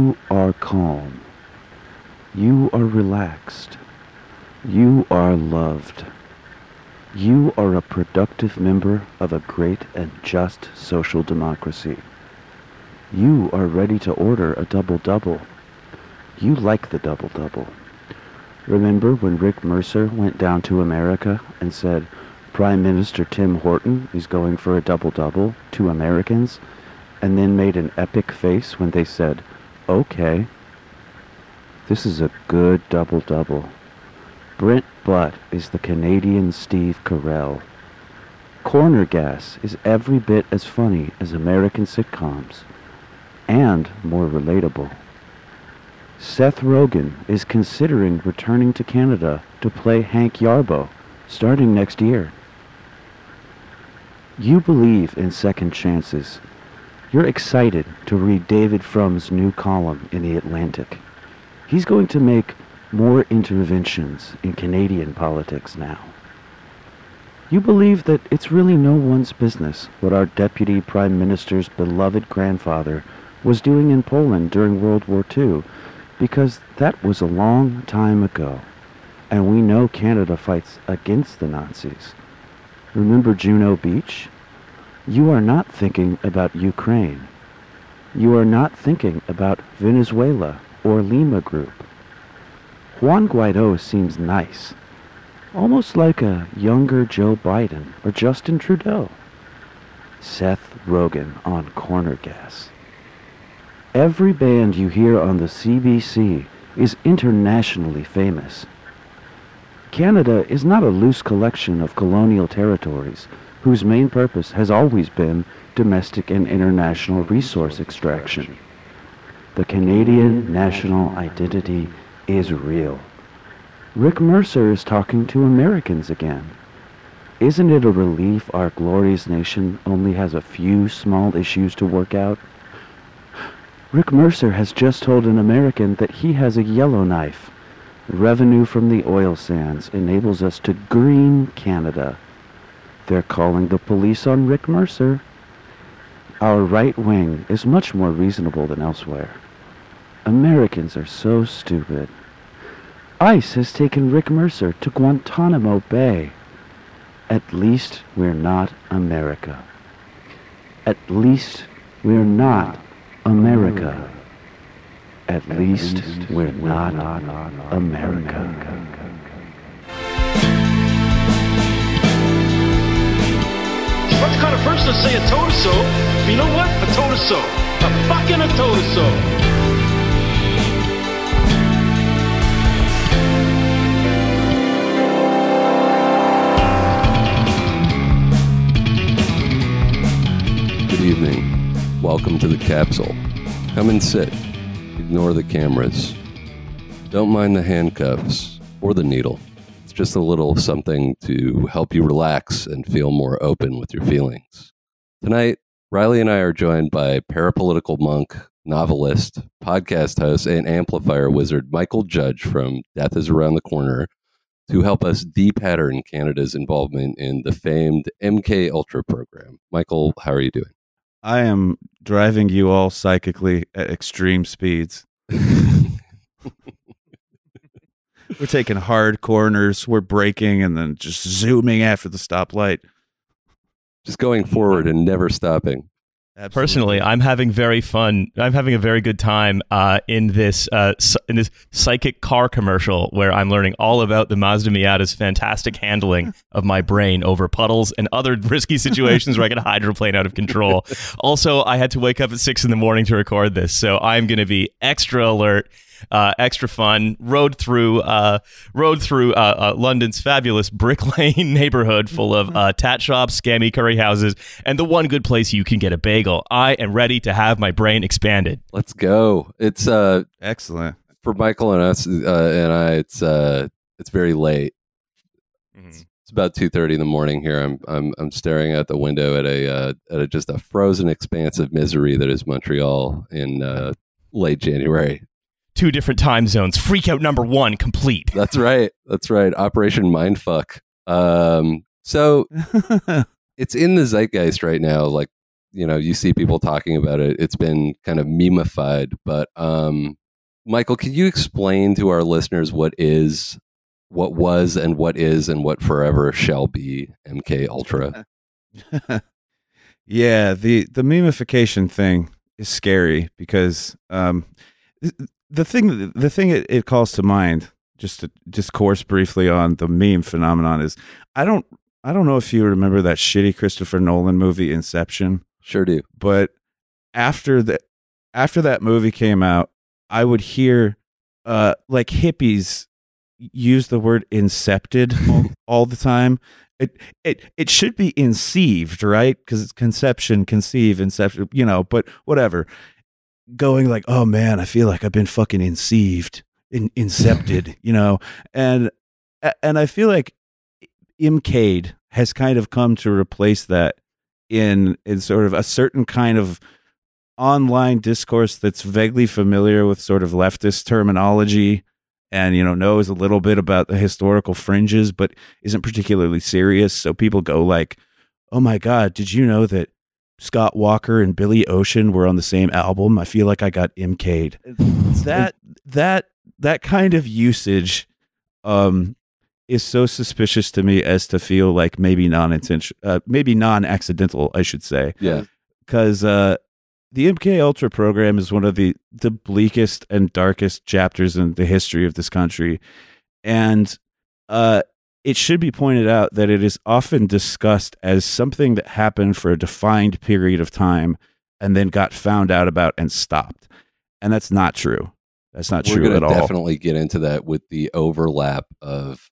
You are calm. You are relaxed. You are loved. You are a productive member of a great and just social democracy. You are ready to order a double-double. You like the double-double. Remember when Rick Mercer went down to America and said, Prime Minister Tim Horton is going for a double-double to Americans, and then made an epic face when they said, okay. This is a good double-double. Brent Butt is the Canadian Steve Carell. Corner Gas is every bit as funny as American sitcoms, and more relatable. Seth Rogen is considering returning to Canada to play Hank Yarbo, starting next year. You believe in second chances. You're excited to read David Frum's new column in The Atlantic. He's going to make more interventions in Canadian politics now. You believe that it's really no one's business what our Deputy Prime Minister's beloved grandfather was doing in Poland during World War II, because that was a long time ago, and we know Canada fights against the Nazis. Remember Juno Beach? You are not thinking about Ukraine. You are not thinking about Venezuela or Lima Group. Juan Guaido seems nice, almost like a younger Joe Biden or Justin Trudeau. Seth Rogen on Corner Gas. Every band you hear on the CBC is internationally famous. Canada is not a loose collection of colonial territories whose main purpose has always been domestic and international resource extraction. The Canadian national identity is real. Rick Mercer is talking to Americans again. Isn't it a relief our glorious nation only has a few small issues to work out? Rick Mercer has just told an American that he has a yellow knife. Revenue from the oil sands enables us to green Canada. They're calling the police on Rick Mercer. Our right wing is much more reasonable than elsewhere. Americans are so stupid. ICE has taken Rick Mercer to Guantanamo Bay. At least we're not America. At least we're not America. At least we're not America. What kind of person to say a toe-to-so? You know what? A toe-to-so. A fucking a toe-to-so. Good evening. Welcome to the capsule. Come and sit. Ignore the cameras. Don't mind the handcuffs or the needle. It's just a little something to help you relax and feel more open with your feelings. Tonight, Riley and I are joined by parapolitical monk, novelist, podcast host, and amplifier wizard Michael Judge from Death is Around the Corner to help us de-pattern Canada's involvement in the famed MK Ultra program. Michael, how are you doing? I am driving you all psychically at extreme speeds. We're taking hard corners, we're braking, and then just zooming after the stoplight. Just going forward and never stopping. Absolutely. Personally, I'm having very fun. I'm having a very good time in this psychic car commercial where I'm learning all about the Mazda Miata's fantastic handling of my brain over puddles and other risky situations where I can hydroplane out of control. Also, I had to wake up at 6 a.m. to record this, so I'm going to be extra alert. Extra fun. Rode through London's fabulous Brick Lane neighborhood full of tat shops, scammy curry houses, and the one good place you can get a bagel. I am ready to have my brain expanded. Let's go. It's excellent for Michael and us and I. It's very late. Mm-hmm. It's about 2:30 in the morning here. I'm staring out the window at just a frozen expanse of misery that is Montreal in late January. 2 different time zones. Freak out number 1 complete. That's right. Operation Mindfuck. So it's in the zeitgeist right now. Like you see people talking about it. It's been kind of memeified. But Michael, can you explain to our listeners what was, and what is, and what forever shall be MK Ultra? Yeah, the memification thing is scary because the thing it calls to mind, just to discourse briefly on the meme phenomenon, is I don't know if you remember that shitty Christopher Nolan movie Inception. Sure do. But after that movie came out, I would hear like hippies use the word incepted all the time. It should be inceived, right? Because it's conception, conceive, inception, but whatever. Going like, oh man, I feel like I've been fucking inceived, incepted, and I feel like Imcade has kind of come to replace that in sort of a certain kind of online discourse that's vaguely familiar with sort of leftist terminology and, knows a little bit about the historical fringes, but isn't particularly serious. So people go like, oh my God, did you know that Scott Walker and Billy Ocean were on the same album? I feel like I got Imcade. That kind of usage is so suspicious to me as to feel like maybe non-accidental, I should say. Yeah. Because the MK Ultra program is one of the bleakest and darkest chapters in the history of this country. And it should be pointed out that it is often discussed as something that happened for a defined period of time and then got found out about and stopped. And that's not true. That's not true at all. We're going to definitely get into that with the overlap of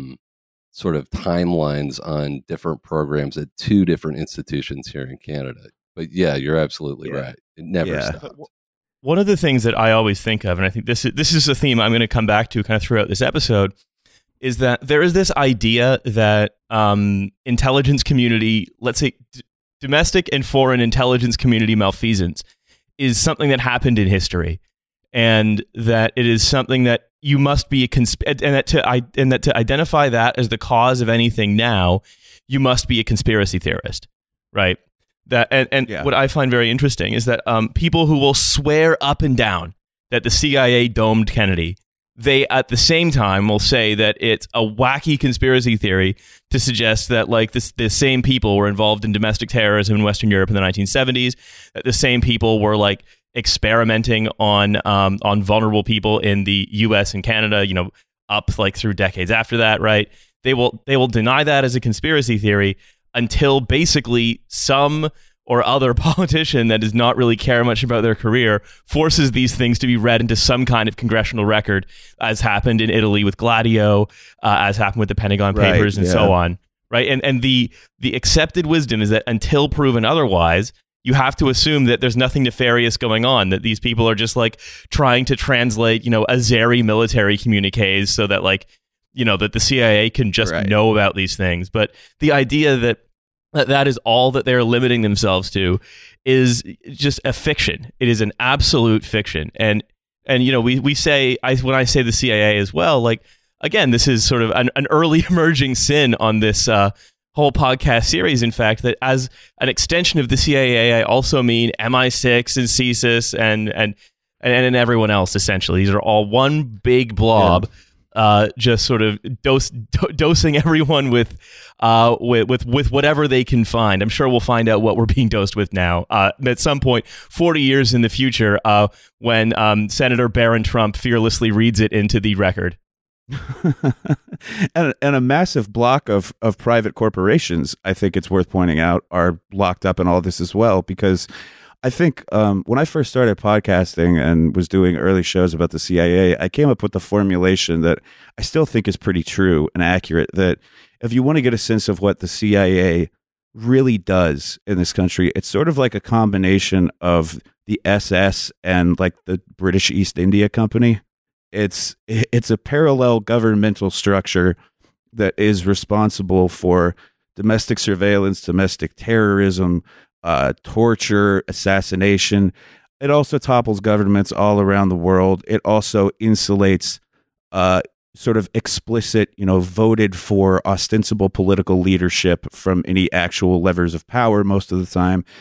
sort of timelines on different programs at two different institutions here in Canada. But yeah, you're absolutely right. It never stopped. One of the things that I always think of, and I think this is a theme I'm going to come back to kind of throughout this episode, is that there is this idea that intelligence community, let's say domestic and foreign intelligence community malfeasance, is something that happened in history, and that it is something that you must be and that to identify that as the cause of anything now, you must be a conspiracy theorist, right? That what I find very interesting is that people who will swear up and down that the CIA domed Kennedy, they at the same time will say that it's a wacky conspiracy theory to suggest that like the same people were involved in domestic terrorism in Western Europe in the 1970s, that the same people were like experimenting on vulnerable people in the US and Canada, up like through decades after that, right? They will deny that as a conspiracy theory until basically some or other politician that does not really care much about their career forces these things to be read into some kind of congressional record, as happened in Italy with Gladio, as happened with the Pentagon Papers, and so on, right? And the accepted wisdom is that until proven otherwise, you have to assume that there's nothing nefarious going on, that these people are just like trying to translate, Azeri military communiques so that like, that the CIA can just know about these things. But the idea that is all that they're limiting themselves to is just a fiction. It is an absolute fiction. And we say, when I say the CIA as well, like, again, this is sort of an early emerging sin on this whole podcast series, in fact, that as an extension of the CIA, I also mean MI6 and CSIS and everyone else, essentially. These are all one big blob. Yeah. Just sort of dosing everyone with whatever they can find. I'm sure we'll find out what we're being dosed with now. At some point, 40 years in the future, when Senator Barron Trump fearlessly reads it into the record. and a massive block of private corporations, I think it's worth pointing out, are locked up in all this as well, because I think when I first started podcasting and was doing early shows about the CIA, I came up with the formulation that I still think is pretty true and accurate, that if you want to get a sense of what the CIA really does in this country, it's sort of like a combination of the SS and like the British East India Company. It's a parallel governmental structure that is responsible for domestic surveillance, domestic terrorism, torture, assassination. It also topples governments all around the world. It also insulates sort of explicit, voted for ostensible political leadership from any actual levers of power most of the time.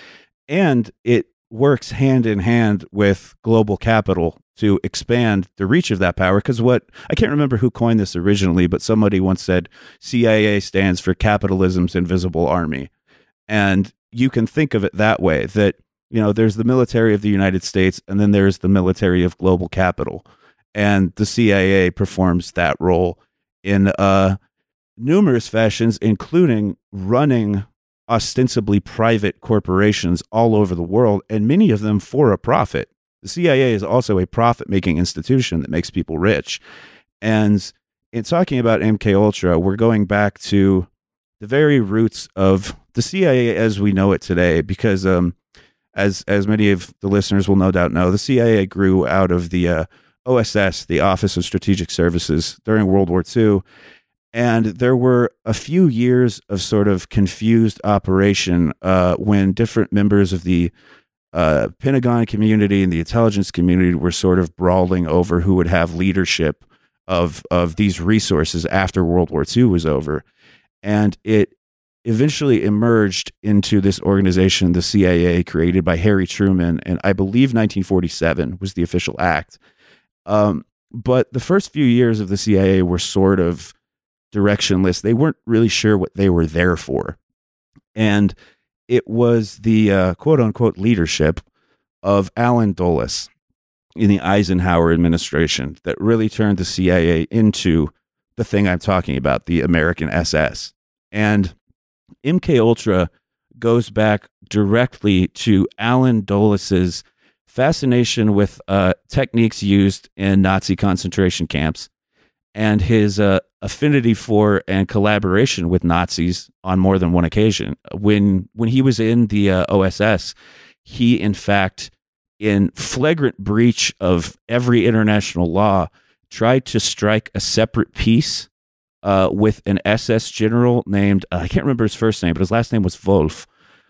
And it works hand in hand with global capital to expand the reach of that power. Because I can't remember who coined this originally, but somebody once said CIA stands for capitalism's invisible army. And you can think of it that way, that, there's the military of the United States, and then there's the military of global capital. And the CIA performs that role in numerous fashions, including running ostensibly private corporations all over the world, and many of them for a profit. The CIA is also a profit-making institution that makes people rich. And in talking about MKUltra, we're going back to the very roots of the CIA as we know it today, because as many of the listeners will no doubt know, the CIA grew out of the OSS, the Office of Strategic Services, during World War II. And there were a few years of sort of confused operation when different members of the Pentagon community and the intelligence community were sort of brawling over who would have leadership of these resources after World War II was over. And it eventually emerged into this organization, the CIA, created by Harry Truman, and I believe 1947 was the official act. But the first few years of the CIA were sort of directionless. They weren't really sure what they were there for. And it was the quote-unquote leadership of Allen Dulles in the Eisenhower administration that really turned the CIA into the thing I'm talking about, the American SS. And MKUltra goes back directly to Allen Dulles's fascination with techniques used in Nazi concentration camps and his affinity for and collaboration with Nazis on more than one occasion. When he was in the OSS, he, in fact, in flagrant breach of every international law, tried to strike a separate peace with an SS general named, I can't remember his first name, but his last name was Wolf,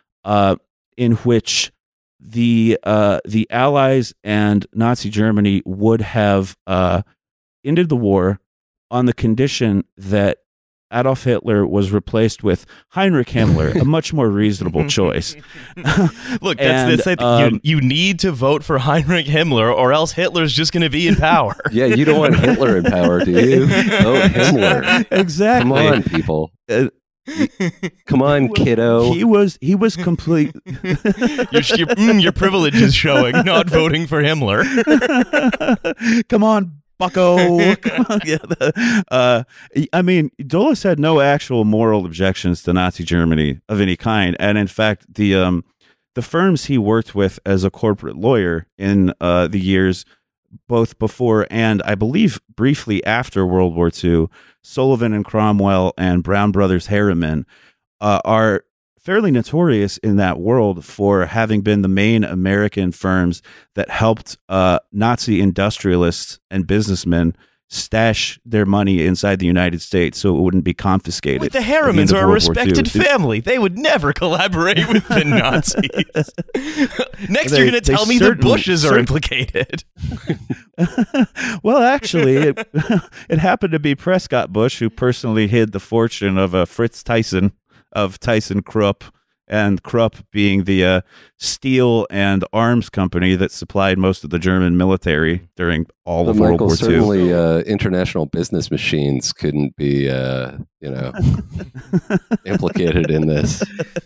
in which the Allies and Nazi Germany would have ended the war on the condition that Adolf Hitler was replaced with Heinrich Himmler, a much more reasonable choice. Look, that's you need to vote for Heinrich Himmler, or else Hitler's just going to be in power. Yeah, you don't want Hitler in power, do you? Vote Himmler. Exactly. Come on, people. Come on, kiddo. He was complete. Your privilege is showing, not voting for Himmler. Come on, bucko. Come on. Yeah, I mean, Dulles had no actual moral objections to Nazi Germany of any kind. And in fact, the firms he worked with as a corporate lawyer in the years both before and I believe briefly after World War II, Sullivan and Cromwell and Brown Brothers Harriman, are fairly notorious in that world for having been the main American firms that helped Nazi industrialists and businessmen stash their money inside the United States so it wouldn't be confiscated. But the Harrimans are a respected family. They would never collaborate with the Nazis. Next, you're going to tell me the Bushes are implicated. Well, actually, it happened to be Prescott Bush who personally hid the fortune of Fritz Tyson, of Tyson Krupp, and Krupp being the steel and arms company that supplied most of the German military during all of World War II. Certainly, international business machines couldn't be, implicated in this.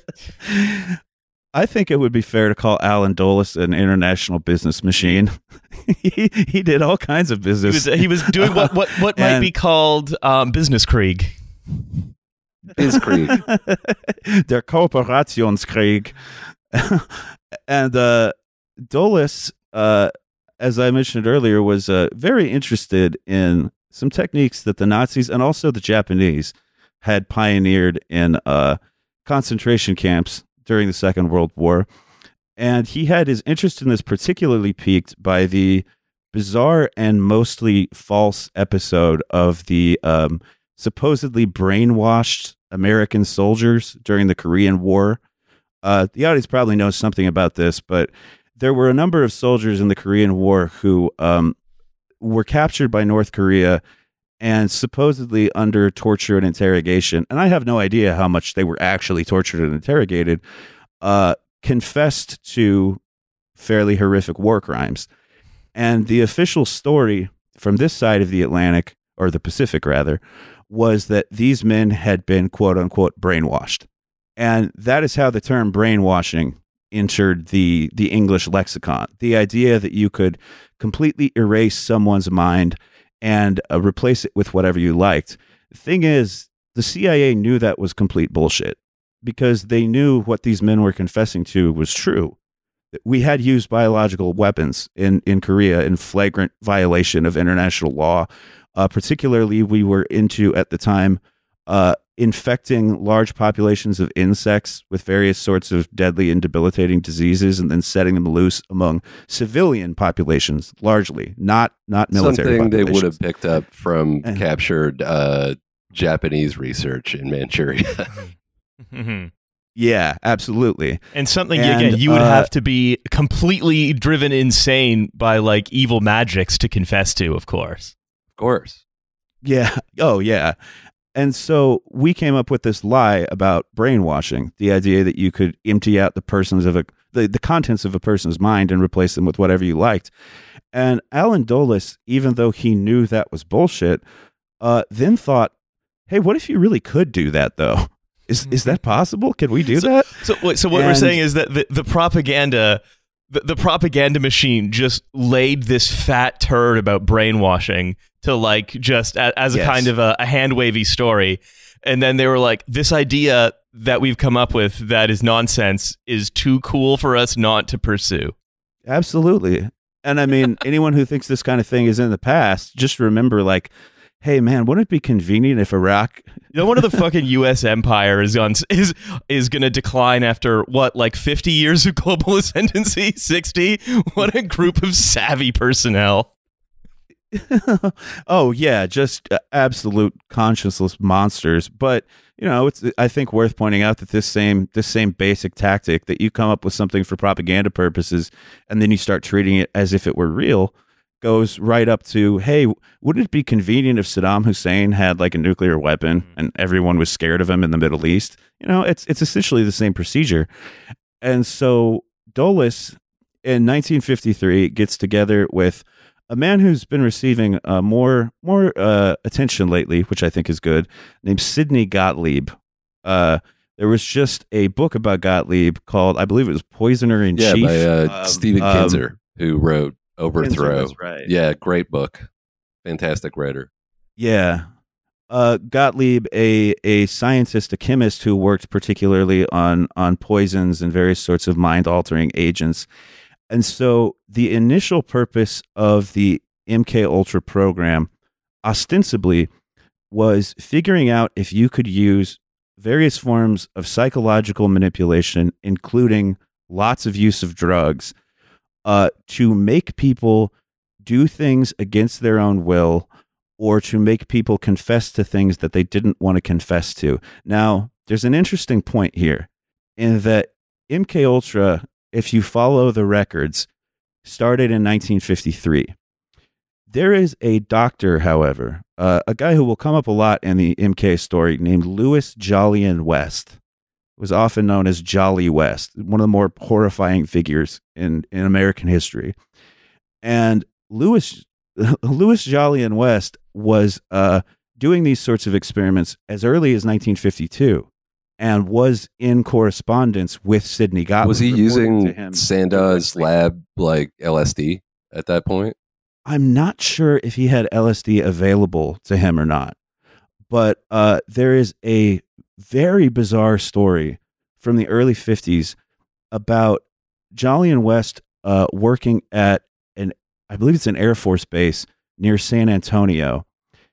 I think it would be fair to call Allen Dulles an international business machine. He did all kinds of business. He was doing what might be called business Krieg. Bizkrieg. Der Kooperationskrieg. And Dulles, as I mentioned earlier, was very interested in some techniques that the Nazis and also the Japanese had pioneered in concentration camps during the Second World War. And he had his interest in this particularly piqued by the bizarre and mostly false episode of the supposedly brainwashed American soldiers during the Korean War. The audience probably knows something about this, but there were a number of soldiers in the Korean War who were captured by North Korea and supposedly under torture and interrogation. And I have no idea how much they were actually tortured and interrogated. confessed to fairly horrific war crimes. And the official story from this side of the Atlantic, or the Pacific rather, was that these men had been quote unquote brainwashed. And that is how the term brainwashing entered the English lexicon. The idea that you could completely erase someone's mind and replace it with whatever you liked. The thing is, the CIA knew that was complete bullshit because they knew what these men were confessing to was true. We had used biological weapons in Korea in flagrant violation of international law. Particularly, we were into, at the time, infecting large populations of insects with various sorts of deadly and debilitating diseases and then setting them loose among civilian populations, largely, not military Something they populations. would have picked up from captured Japanese research in Manchuria. Yeah, absolutely. And something, again, you would have to be completely driven insane by like evil magics to confess to, of course. Of course. Yeah. Oh, yeah. And so we came up with this lie about brainwashing, the idea that you could empty out the contents of a person's mind and replace them with whatever you liked. And Alan Dulles, even though he knew that was bullshit, then thought, hey, what if you really could do that, though? Is that possible? Can we do that? So what we're saying is that the propaganda machine just laid this fat turd about brainwashing to like just as a kind of a hand wavy story, and then they were like, this idea that we've come up with that is nonsense is too cool for us not to pursue. Absolutely. And I mean, anyone who thinks this kind of thing is in the past, just remember, like, hey man, wouldn't it be convenient if Iraq? One of the fucking U.S. empire is going to decline after what, like 50 years of global ascendancy? 60? What a group of savvy personnel. Oh yeah, just absolute conscienceless monsters. But it's, I think, worth pointing out that this same basic tactic that you come up with something for propaganda purposes and then you start treating it as if it were real goes right up to, hey, wouldn't it be convenient if Saddam Hussein had like a nuclear weapon and everyone was scared of him in the Middle East? It's essentially the same procedure. And so Dulles in 1953 gets together with a man who's been receiving more attention lately, which I think is good, named Sidney Gottlieb. There was just a book about Gottlieb called, I believe it was Poisoner in Chief. By Stephen Kinzer, who wrote Overthrow. Kinzer, right. Yeah, great book. Fantastic writer. Yeah. Gottlieb, a scientist, a chemist who worked particularly on poisons and various sorts of mind-altering agents. And so the initial purpose of the MK Ultra program ostensibly was figuring out if you could use various forms of psychological manipulation, including lots of use of drugs, to make people do things against their own will or to make people confess to things that they didn't want to confess to. Now, there's an interesting point here in that MK Ultra, if you follow the records, started in 1953. There is a doctor, however, a guy who will come up a lot in the MK story named Louis Jolyon West. Was often known as Jolly West, one of the more horrifying figures in American history. And Louis Jolyon West was doing these sorts of experiments as early as 1952 and was in correspondence with Sidney Gottlieb. Was he using Sandow's lab like LSD at that point? I'm not sure if he had LSD available to him or not. But there is a very bizarre story from the early 50s about Jolyon West working at I believe it's an Air Force base near San Antonio.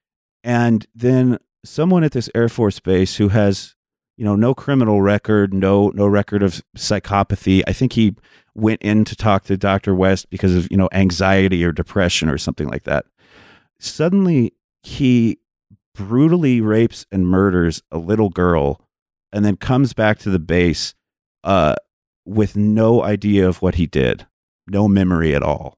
And then someone at this Air Force base who has, no criminal record, no record of psychopathy. I think he went in to talk to Dr. West because of, anxiety or depression or something like that. Suddenly he brutally rapes and murders a little girl and then comes back to the base with no idea of what he did, no memory at all.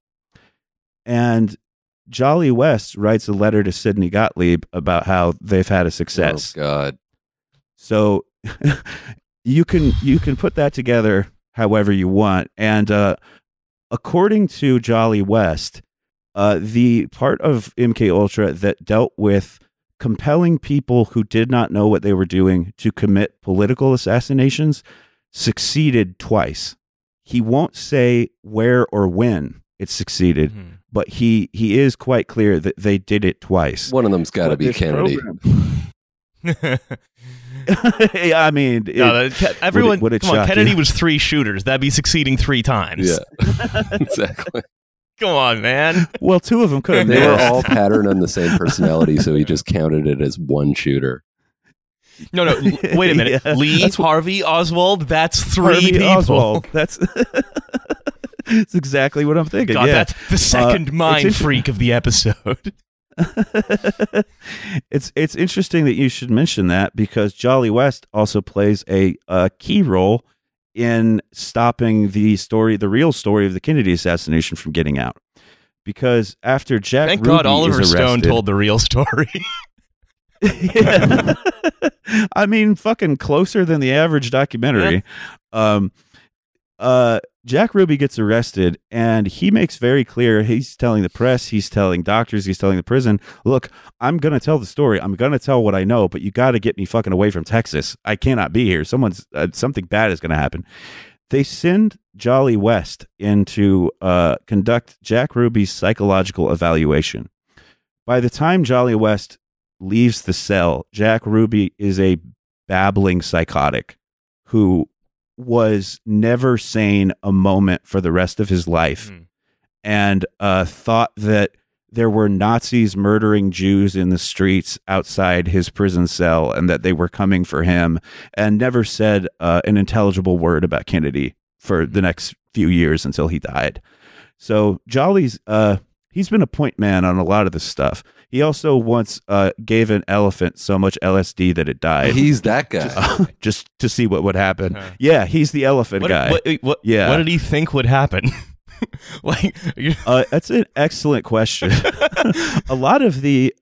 And Jolly West writes a letter to Sidney Gottlieb about how they've had a success. Oh, God. So you can put that together however you want. And according to Jolly West, the part of MK Ultra that dealt with compelling people who did not know what they were doing to commit political assassinations succeeded twice. He won't say where or when it succeeded, but he is quite clear that they did it twice. One of them's got to be Kennedy. I mean, everyone. would it come on, shock Kennedy you? was 3 shooters. That'd be succeeding 3 times. Yeah, exactly. Come on, man. Well, 2 of them could have They were missed. all patterned on the same personality, so he just counted it as one shooter. No, wait a minute. Yeah, Lee, that's what- Harvey, Oswald, that's 3 Harvey people. Oswald. That's exactly what I'm thinking. God, yeah. that's the second it's mind inter- freak of the episode. It's interesting that you should mention that, because Jolly West also plays a key role in stopping the real story of the Kennedy assassination from getting out. Because after Jack Thank Ruby God Oliver is Stone arrested, told the real story. Yeah. I mean, fucking closer than the average documentary. Jack Ruby gets arrested, and he makes very clear, he's telling the press, he's telling doctors, he's telling the prison, look, I'm going to tell the story. I'm going to tell what I know, but you got to get me fucking away from Texas. I cannot be here. Something bad is going to happen. They send Jolly West in to conduct Jack Ruby's psychological evaluation. By the time Jolly West leaves the cell, Jack Ruby is a babbling psychotic who was never sane a moment for the rest of his life, and thought that there were Nazis murdering Jews in the streets outside his prison cell and that they were coming for him, and never said an intelligible word about Kennedy for the next few years until he died. So Jolly's he's been a point man on a lot of this stuff. He also once gave an elephant so much LSD that it died. He's that guy. Just to see what would happen. Yeah, he's the elephant guy. What Yeah. did he think would happen? That's an excellent question. a lot of the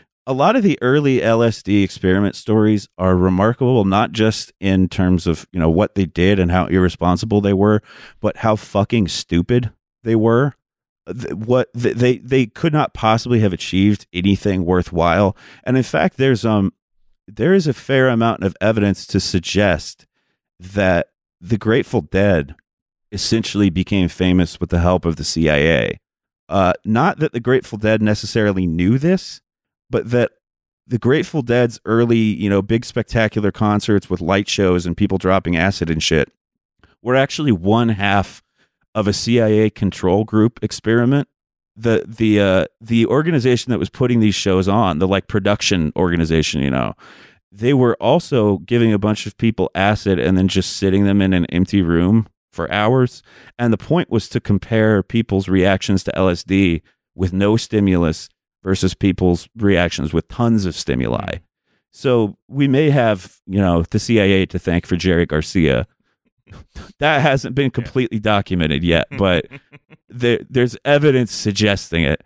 early LSD experiment stories are remarkable, not just in terms of, what they did and how irresponsible they were, but how fucking stupid they were. They could not possibly have achieved anything worthwhile. And in fact, there is a fair amount of evidence to suggest that the Grateful Dead essentially became famous with the help of the CIA. Not that the Grateful Dead necessarily knew this, but that the Grateful Dead's early, big spectacular concerts with light shows and people dropping acid and shit were actually one half of a CIA control group experiment. The organization that was putting these shows on, the production organization, they were also giving a bunch of people acid and then just sitting them in an empty room for hours. And the point was to compare people's reactions to LSD with no stimulus versus people's reactions with tons of stimuli. So we may have, the CIA to thank for Jerry Garcia. That hasn't been completely documented yet, but there's evidence suggesting it.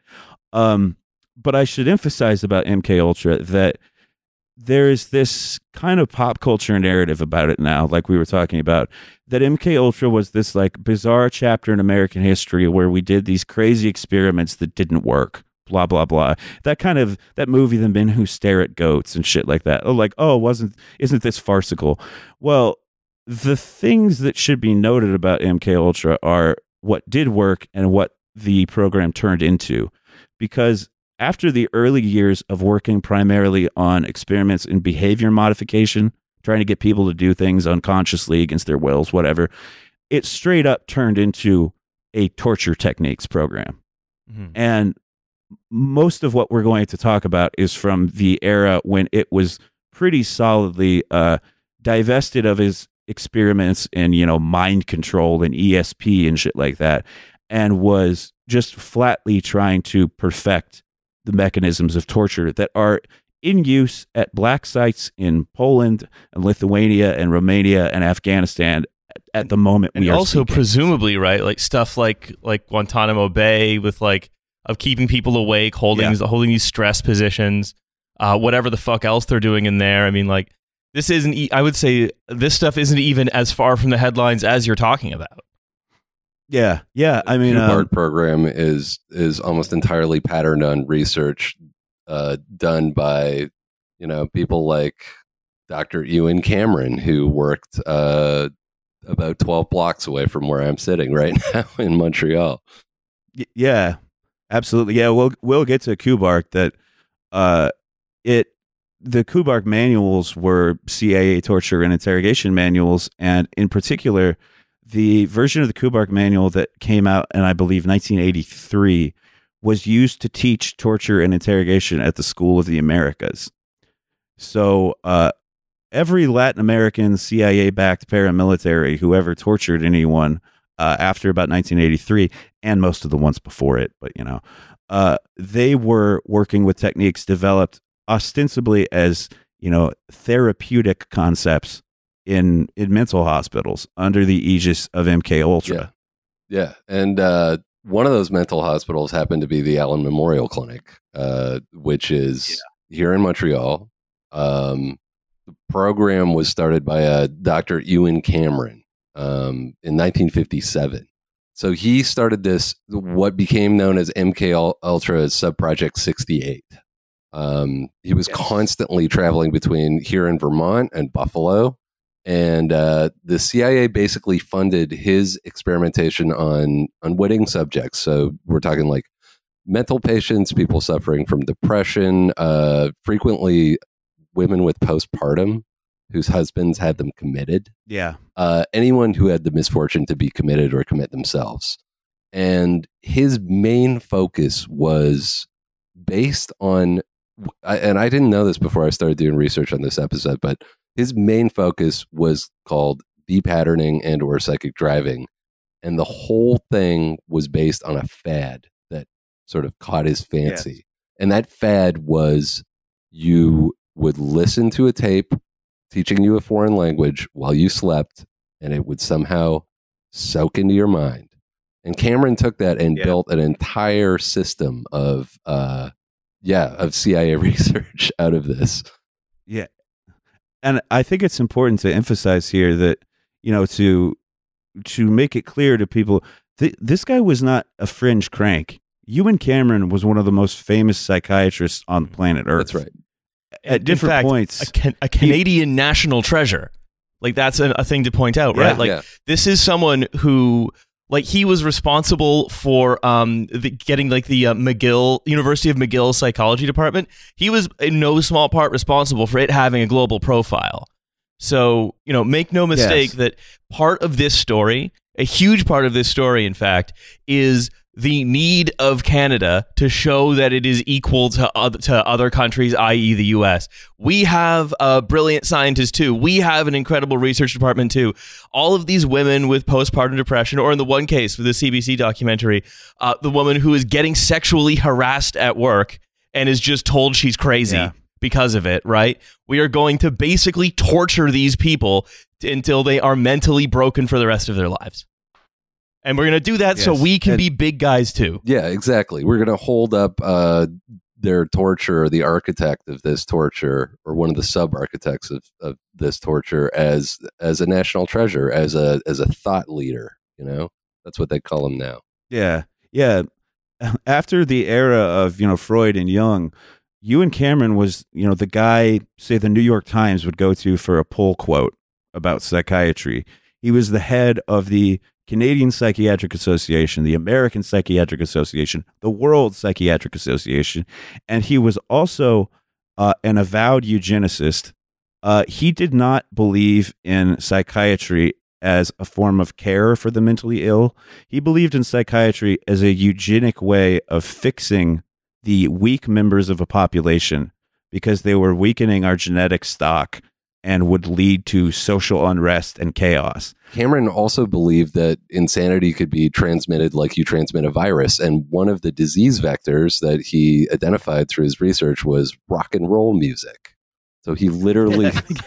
But I should emphasize about MK Ultra that there is this kind of pop culture narrative about it now, like we were talking about, that MK Ultra was this bizarre chapter in American history where we did these crazy experiments that didn't work. Blah blah blah. That movie, The Men Who Stare at Goats and shit like that. Isn't this farcical? Well, the things that should be noted about MK Ultra are what did work and what the program turned into. Because after the early years of working primarily on experiments in behavior modification, trying to get people to do things unconsciously against their wills, whatever, it straight up turned into a torture techniques program. And most of what we're going to talk about is from the era when it was pretty solidly divested of his experiments in, mind control and ESP and shit like that, and was just flatly trying to perfect the mechanisms of torture that are in use at black sites in Poland and Lithuania and Romania and Afghanistan at the moment. And we are also speaking. presumably, right, stuff like Guantanamo Bay with of keeping people awake, holding these stress positions, whatever the fuck else they're doing in there. I mean, This isn't. I would say this stuff isn't even as far from the headlines as you're talking about. Yeah. I mean, QBART program is almost entirely patterned on research done by, people like Dr. Ewan Cameron, who worked about 12 blocks away from where I'm sitting right now in Montreal. Yeah, absolutely. Yeah, we'll get to QBART. That the QBART manuals were CIA torture and interrogation manuals, and in particular, the version of the QBART manual that came out in, I believe, 1983 was used to teach torture and interrogation at the School of the Americas. So every Latin American CIA-backed paramilitary who ever tortured anyone after about 1983, and most of the ones before it, but they were working with techniques developed ostensibly as therapeutic concepts in mental hospitals under the aegis of MK Ultra. Yeah. And one of those mental hospitals happened to be the Allen Memorial Clinic, which is here in Montreal. The program was started by Dr. Ewan Cameron in 1957. So he started this, what became known as MK Ultra Subproject 68. He was constantly traveling between here in Vermont and Buffalo. And the CIA basically funded his experimentation on unwitting subjects. So we're talking like mental patients, people suffering from depression, frequently women with postpartum whose husbands had them committed. Yeah. Anyone who had the misfortune to be committed or commit themselves. And his main focus was based on, and I didn't know this before I started doing research on this episode, but his main focus was called depatterning and or psychic driving. And the whole thing was based on a fad that sort of caught his fancy. Yes. And that fad was you would listen to a tape teaching you a foreign language while you slept, and it would somehow soak into your mind. And Cameron took that and built an entire system of CIA research out of this. Yeah. And I think it's important to emphasize here that, to make it clear to people, this guy was not a fringe crank. Ewan Cameron was one of the most famous psychiatrists on planet Earth. That's right. At different points. A Canadian national treasure. Like, that's a thing to point out, right? This is someone who, he was responsible for getting the University of McGill psychology department. He was in no small part responsible for it having a global profile. So, make no mistake that part of this story, a huge part of this story, in fact, is the need of Canada to show that it is equal to other countries, i.e. the U.S. We have brilliant scientists too. We have an incredible research department too. All of these women with postpartum depression, or in the one case with the CBC documentary, the woman who is getting sexually harassed at work and is just told she's crazy because of it, right? We are going to basically torture these people until they are mentally broken for the rest of their lives. And we're going to do that so we can be big guys too. Yeah, exactly. We're going to hold up their torture, the architect of this torture, or one of the sub-architects of this torture, as a national treasure, as a thought leader. That's what they call him now. Yeah. After the era of Freud and Jung, Ewan Cameron was the guy, say, the New York Times would go to for a pull quote about psychiatry. He was the head of the Canadian Psychiatric Association, the American Psychiatric Association, the World Psychiatric Association, and he was also an avowed eugenicist. He did not believe in psychiatry as a form of care for the mentally ill. He believed in psychiatry as a eugenic way of fixing the weak members of a population because they were weakening our genetic stock and would lead to social unrest and chaos. Cameron also believed that insanity could be transmitted like you transmit a virus. And one of the disease vectors that he identified through his research was rock and roll music. So he literally,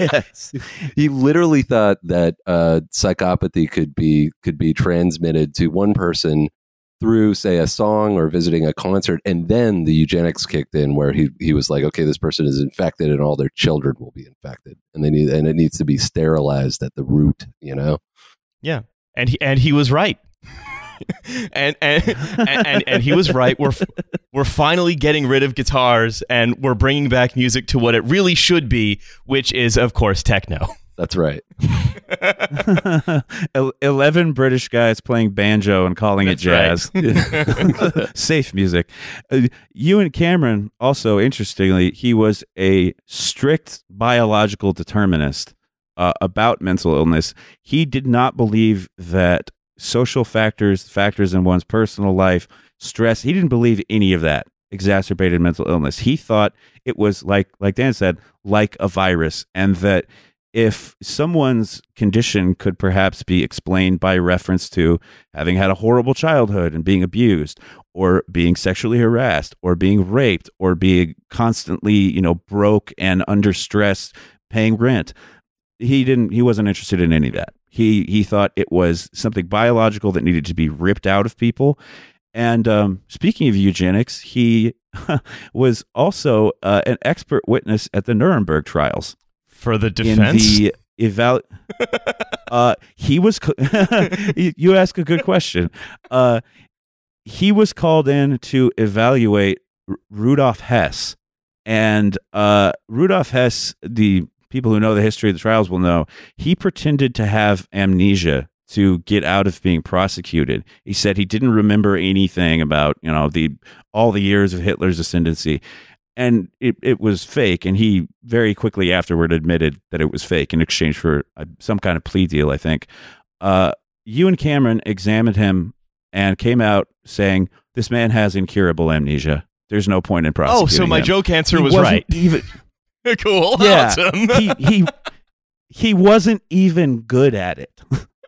he literally thought that psychopathy could be transmitted to one person through, say, a song or visiting a concert, and then the eugenics kicked in, where he was like, okay, this person is infected, and all their children will be infected, and it needs to be sterilized at the root. Yeah, and he was right. and he was right. We're finally getting rid of guitars, and we're bringing back music to what it really should be, which is, of course, techno. That's right. 11 British guys playing banjo and calling it jazz. Right. Safe music. Ewan Cameron, also interestingly, he was a strict biological determinist about mental illness. He did not believe that social factors in one's personal life, stress, he didn't believe any of that exacerbated mental illness. He thought it was like Dan said, like a virus, and that if someone's condition could perhaps be explained by reference to having had a horrible childhood and being abused, or being sexually harassed, or being raped, or being constantly, broke and under stress, paying rent, he wasn't interested in any of that. He thought it was something biological that needed to be ripped out of people. And speaking of eugenics, he was also an expert witness at the Nuremberg trials. For the defense? In the he was. You ask a good question. He was called in to evaluate Rudolf Hess, and Rudolf Hess, the people who know the history of the trials will know, he pretended to have amnesia to get out of being prosecuted. He said he didn't remember anything about all the years of Hitler's ascendancy. And it was fake, and he very quickly afterward admitted that it was fake in exchange for some kind of plea deal, I think. Ewan Cameron examined him and came out saying, this man has incurable amnesia. There's no point in prosecuting him. Oh, so my joke answer was right. Cool. Yeah, Awesome. he wasn't even good at it.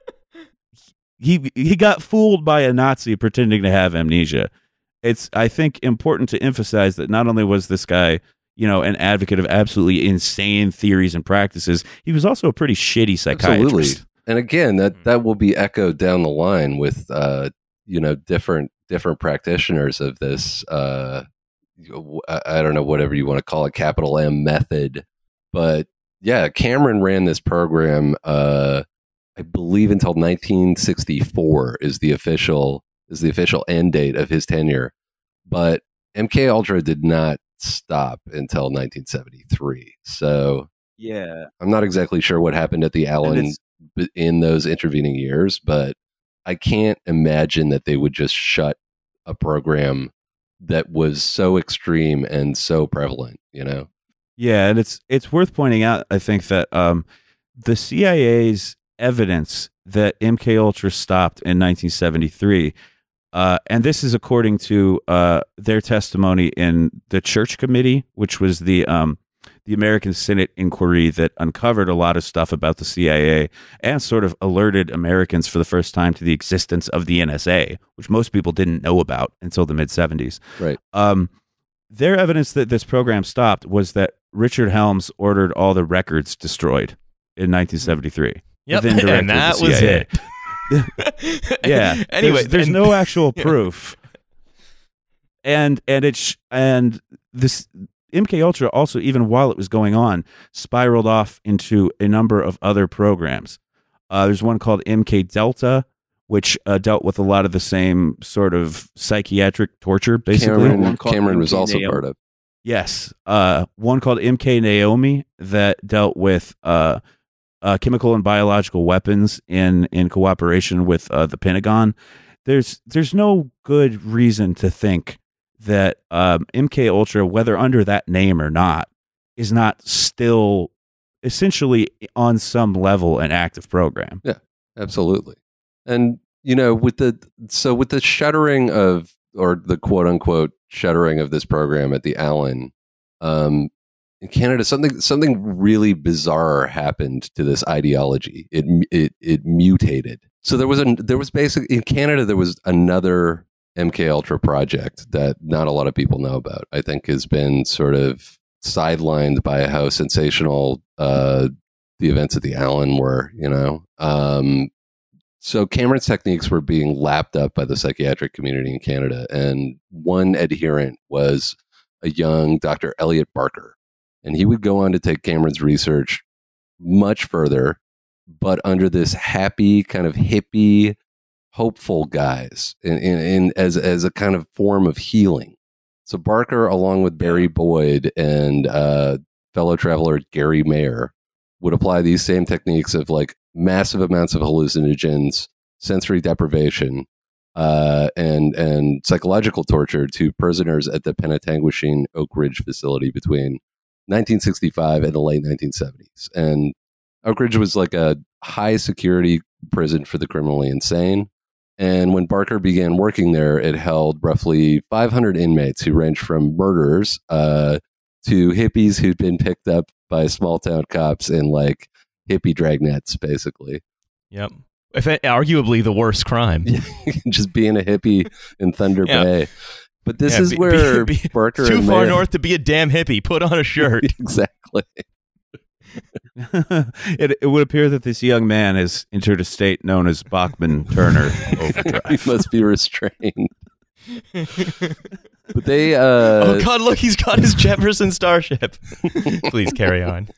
He got fooled by a Nazi pretending to have amnesia. It's, I think, important to emphasize that not only was this guy, an advocate of absolutely insane theories and practices, he was also a pretty shitty psychiatrist. Absolutely. And again, that will be echoed down the line with, different practitioners of this, I don't know, whatever you want to call it, capital M method. But yeah, Cameron ran this program, I believe until 1964 is the official end date of his tenure, but MK Ultra did not stop until 1973. So yeah, I'm not exactly sure what happened at the Allen in those intervening years, but I can't imagine that they would just shut a program that was so extreme and so prevalent, Yeah, and it's worth pointing out, I think, that the CIA's evidence that MK Ultra stopped in 1973. And this is according to their testimony in the Church Committee, which was the American Senate inquiry that uncovered a lot of stuff about the CIA and sort of alerted Americans for the first time to the existence of the NSA, which most people didn't know about until the mid-70s. Right. Their evidence that this program stopped was that Richard Helms ordered all the records destroyed in 1973. Yep, and that was it. Yeah. Anyway, there's no actual proof, and this MK Ultra also, even while it was going on, spiraled off into a number of other programs. There's one called MK Delta, which dealt with a lot of the same sort of psychiatric torture. Basically, Cameron was also part of. Yes, one called MK Naomi that dealt with chemical and biological weapons in cooperation with the Pentagon. There's no good reason to think that MK Ultra, whether under that name or not, is not still essentially on some level an active program. Yeah, absolutely. And with the shuttering of, or the quote unquote shuttering of this program at the Allen, in Canada, something really bizarre happened to this ideology. It mutated. So there was basically in Canada there was another MK Ultra project that not a lot of people know about. I think has been sort of sidelined by how sensational the events at the Allen were. So Cameron's techniques were being lapped up by the psychiatric community in Canada, and one adherent was a young Dr. Elliot Barker. And he would go on to take Cameron's research much further, but under this happy, kind of hippie, hopeful guise as a kind of form of healing. So Barker, along with Barry Boyd and fellow traveler Gary Mayer, would apply these same techniques of like massive amounts of hallucinogens, sensory deprivation, and psychological torture to prisoners at the Penetanguishene Oak Ridge facility between 1965 and the late 1970s. And Oak Ridge was like a high security prison for the criminally insane. And when Barker began working there, it held roughly 500 inmates who ranged from murderers to hippies who'd been picked up by small town cops in like hippie dragnets, basically. Yep. Arguably the worst crime. Just being a hippie in Thunder Bay. But this is where Barker too and far Mayer, north to be a damn hippie. Put on a shirt. Exactly. It would appear that this young man has entered a state known as Bachman-Turner overdrive. He must be restrained. But they oh God, look, he's got his Jefferson Starship. Please carry on.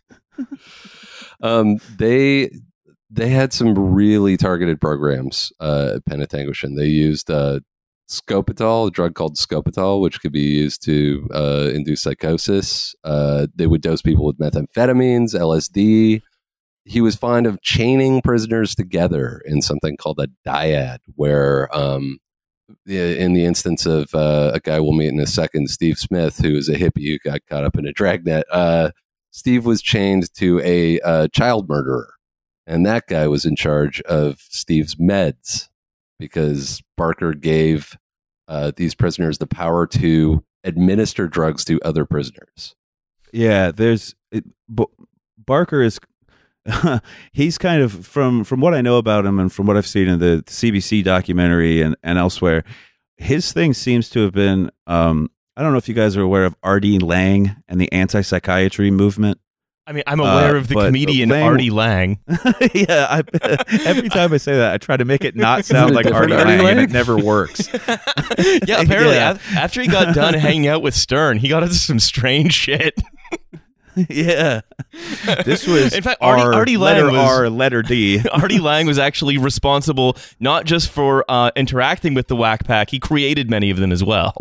They had some really targeted programs at Penetanguishene. They used Scopetal, a drug called Scopetal, which could be used to induce psychosis. They would dose people with methamphetamines, LSD. He was fond of chaining prisoners together in something called a dyad, where in the instance of a guy we'll meet in a second, Steve Smith, who is a hippie who got caught up in a dragnet, Steve was chained to a child murderer. And that guy was in charge of Steve's meds because Barker gave these prisoners the power to administer drugs to other prisoners. Yeah, Barker is he's kind of from what I know about him and from what I've seen in the CBC documentary and elsewhere, his thing seems to have been I don't know if you guys are aware of R.D. Laing and the anti-psychiatry movement. I mean, I'm aware of the comedian Artie Lang. Yeah, every time I say that, I try to make it not sound like Artie Lang, and it never works. Yeah, apparently, after he got done hanging out with Stern, he got into some strange shit. Yeah, this was in fact Artie Lang letter R, letter D. Artie Lang was actually responsible not just for interacting with the Whack Pack; he created many of them as well.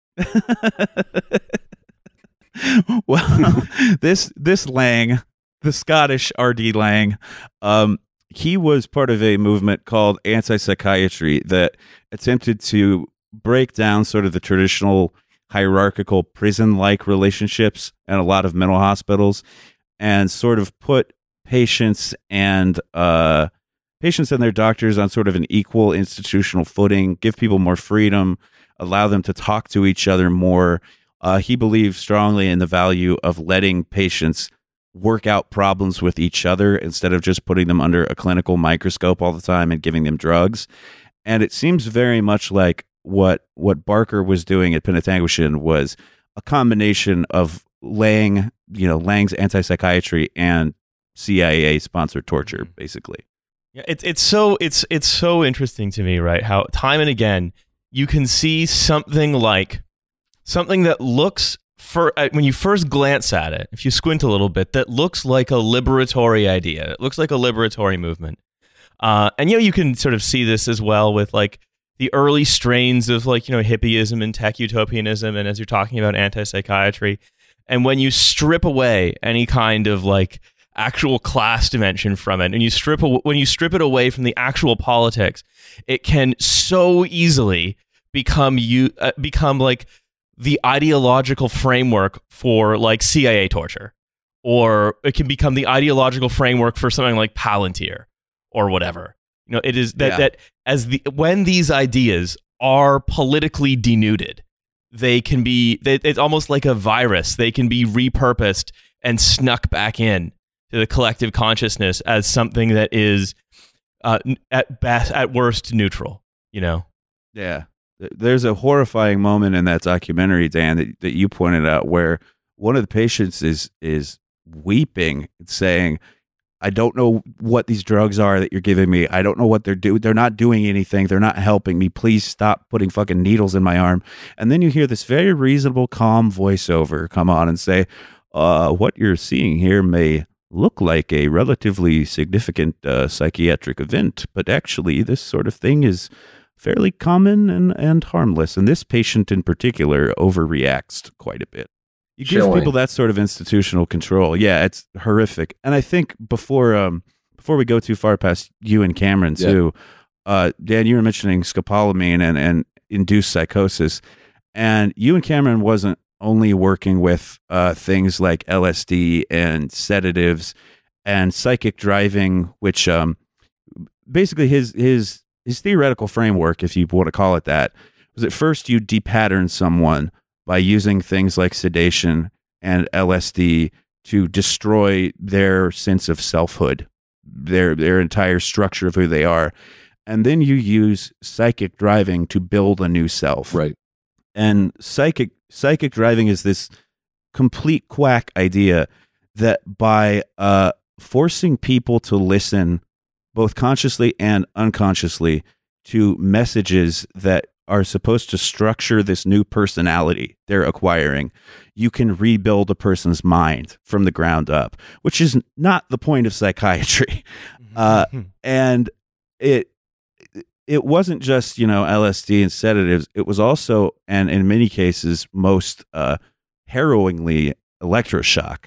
Well, this Lang, the Scottish R.D. Lang, he was part of a movement called anti-psychiatry that attempted to break down sort of the traditional hierarchical prison-like relationships in a lot of mental hospitals and sort of put patients and their doctors on sort of an equal institutional footing, give people more freedom, allow them to talk to each other more. He believed strongly in the value of letting patients work out problems with each other instead of just putting them under a clinical microscope all the time and giving them drugs. And it seems very much like what Barker was doing at Penetanguishene was a combination of Lang's anti-psychiatry and CIA-sponsored torture, basically. Yeah, it's so interesting to me, right? How time and again you can see something that looks, when you first glance at it, if you squint a little bit, that looks like a liberatory idea. It looks like a liberatory movement. And you can sort of see this as well with like the early strains of hippieism and tech utopianism, and as you're talking about anti-psychiatry. And when you strip away any kind of like actual class dimension from it, and when you strip it away from the actual politics, it can so easily become like the ideological framework for like CIA torture, or it can become the ideological framework for something like Palantir or whatever. It is that when these ideas are politically denuded, it's almost like a virus. They can be repurposed and snuck back in to the collective consciousness as something that is at worst neutral, Yeah. There's a horrifying moment in that documentary, Dan, that you pointed out, where one of the patients is weeping and saying, I don't know what these drugs are that you're giving me. I don't know what they're doing. They're not doing anything. They're not helping me. Please stop putting fucking needles in my arm. And then you hear this very reasonable, calm voiceover come on and say, what you're seeing here may look like a relatively significant psychiatric event, but actually this sort of thing is fairly common and harmless. And this patient in particular overreacts quite a bit. You give people that sort of institutional control. Yeah, it's horrific. And I think before we go too far past you and Cameron too, Dan, you were mentioning scopolamine and induced psychosis. And you and Cameron wasn't only working with things like LSD and sedatives and psychic driving, which basically his theoretical framework, if you want to call it that, was at first you depattern someone by using things like sedation and LSD to destroy their sense of selfhood, their entire structure of who they are. And then you use psychic driving to build a new self. Right. And psychic driving is this complete quack idea that by forcing people to listen both consciously and unconsciously to messages that are supposed to structure this new personality they're acquiring, you can rebuild a person's mind from the ground up, which is not the point of psychiatry. And it wasn't just, LSD and sedatives. It was also, and in many cases, most harrowingly, electroshock.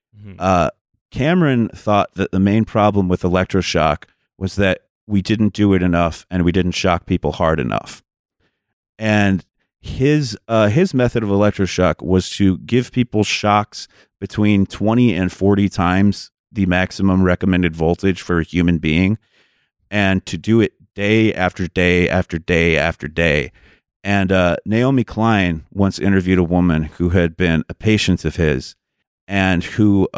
Cameron thought that the main problem with electroshock was that we didn't do it enough and we didn't shock people hard enough. And his method of electroshock was to give people shocks between 20 and 40 times the maximum recommended voltage for a human being, and to do it day after day after day after day. And Naomi Klein once interviewed a woman who had been a patient of his and who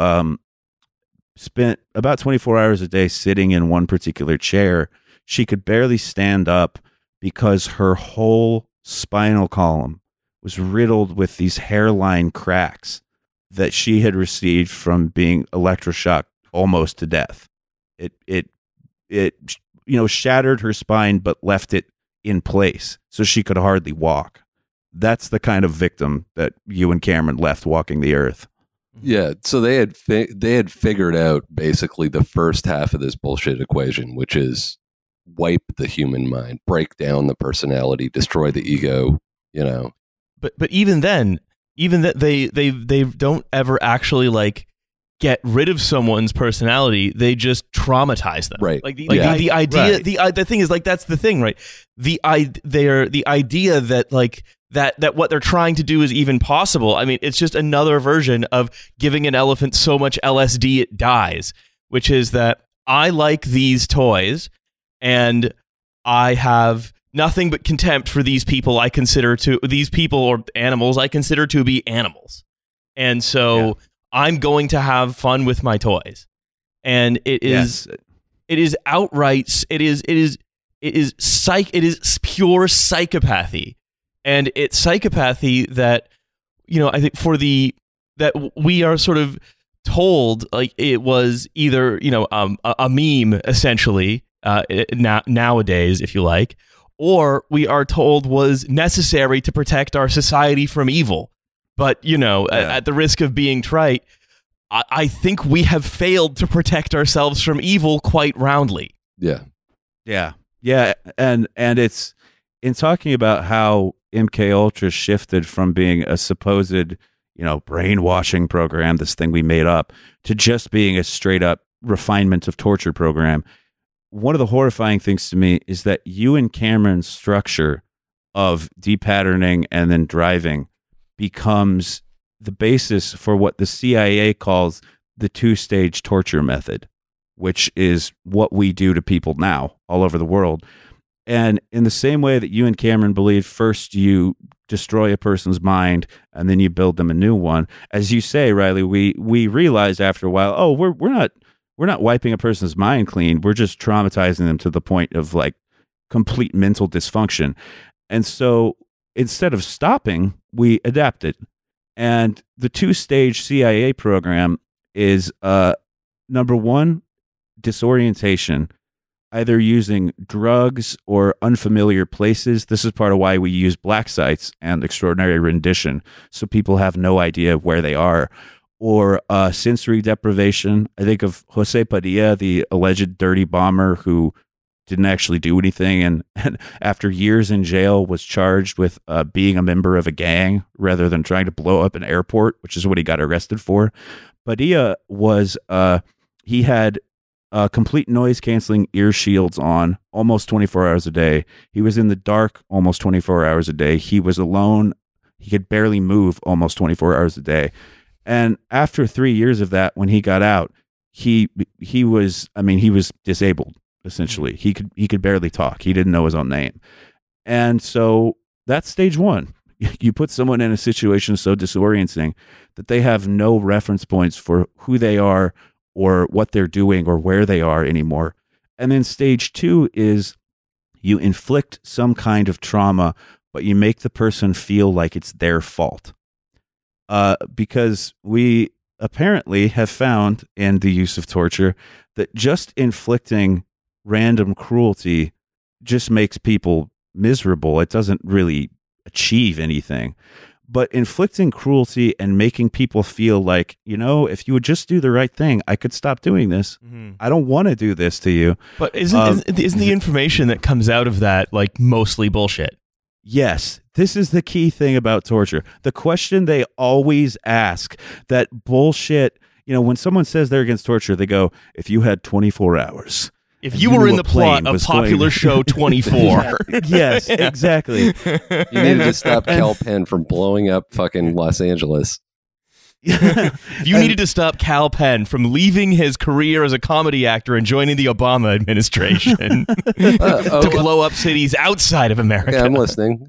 spent about 24 hours a day sitting in one particular chair. She could barely stand up because her whole spinal column was riddled with these hairline cracks that she had received from being electroshocked almost to death. It shattered her spine but left it in place so she could hardly walk. That's the kind of victim that you and Cameron left walking the earth. Yeah, so they had figured out basically the first half of this bullshit equation, which is wipe the human mind, break down the personality, destroy the ego, But even then, that they don't ever actually get rid of someone's personality. They just traumatize them. Right. The idea. Right. The thing is, that's the thing, right? The idea that that what they're trying to do is even possible. I mean, it's just another version of giving an elephant so much LSD it dies, which is that I like these toys and I have nothing but contempt for these people or animals I consider to be animals. And so I'm going to have fun with my toys. And it is outright, it is pure psychopathy. And it's psychopathy that, I think that we are sort of told it was either, a meme essentially, nowadays, if you like, or we are told was necessary to protect our society from evil. But, at the risk of being trite, I think we have failed to protect ourselves from evil quite roundly. Yeah. Yeah. Yeah. And it's in talking about how MK Ultra shifted from being a supposed, brainwashing program, this thing we made up, to just being a straight up refinement of torture program. One of the horrifying things to me is that you and Cameron's structure of depatterning and then driving becomes the basis for what the CIA calls the two-stage torture method, which is what we do to people now all over the world. And in the same way that you and Cameron believe first you destroy a person's mind and then you build them a new one, as you say, Riley, we realized after a while, we're not wiping a person's mind clean. We're just traumatizing them to the point of complete mental dysfunction. And so instead of stopping, we adapted. And the two-stage CIA program is, number one, disorientation, either using drugs or unfamiliar places. This is part of why we use black sites and extraordinary rendition, so people have no idea of where they are. Or sensory deprivation. I think of Jose Padilla, the alleged dirty bomber who didn't actually do anything, and after years in jail was charged with being a member of a gang rather than trying to blow up an airport, which is what he got arrested for. Padilla was, he had complete noise-canceling ear shields on almost 24 hours a day. He was in the dark almost 24 hours a day. He was alone. He could barely move almost 24 hours a day. And after 3 years of that, when he got out, he was disabled, essentially. He could barely talk. He didn't know his own name. And so that's stage one. You put someone in a situation so disorienting that they have no reference points for who they are or what they're doing or where they are anymore. And then stage two is you inflict some kind of trauma, but you make the person feel like it's their fault. Because we apparently have found in the use of torture that just inflicting random cruelty just makes people miserable. It doesn't really achieve anything. But inflicting cruelty and making people feel like, if you would just do the right thing, I could stop doing this. Mm-hmm. I don't want to do this to you. But isn't the information that comes out of that like mostly bullshit? Yes, this is the key thing about torture. The question they always ask, that bullshit, when someone says they're against torture, they go, if you had 24 hours. If you were in the plot of popular show 24. Yes, exactly. You needed to stop Kal Penn from blowing up fucking Los Angeles. If you needed to stop Kal Penn from leaving his career as a comedy actor and joining the Obama administration to blow up cities outside of America. Yeah, I'm listening.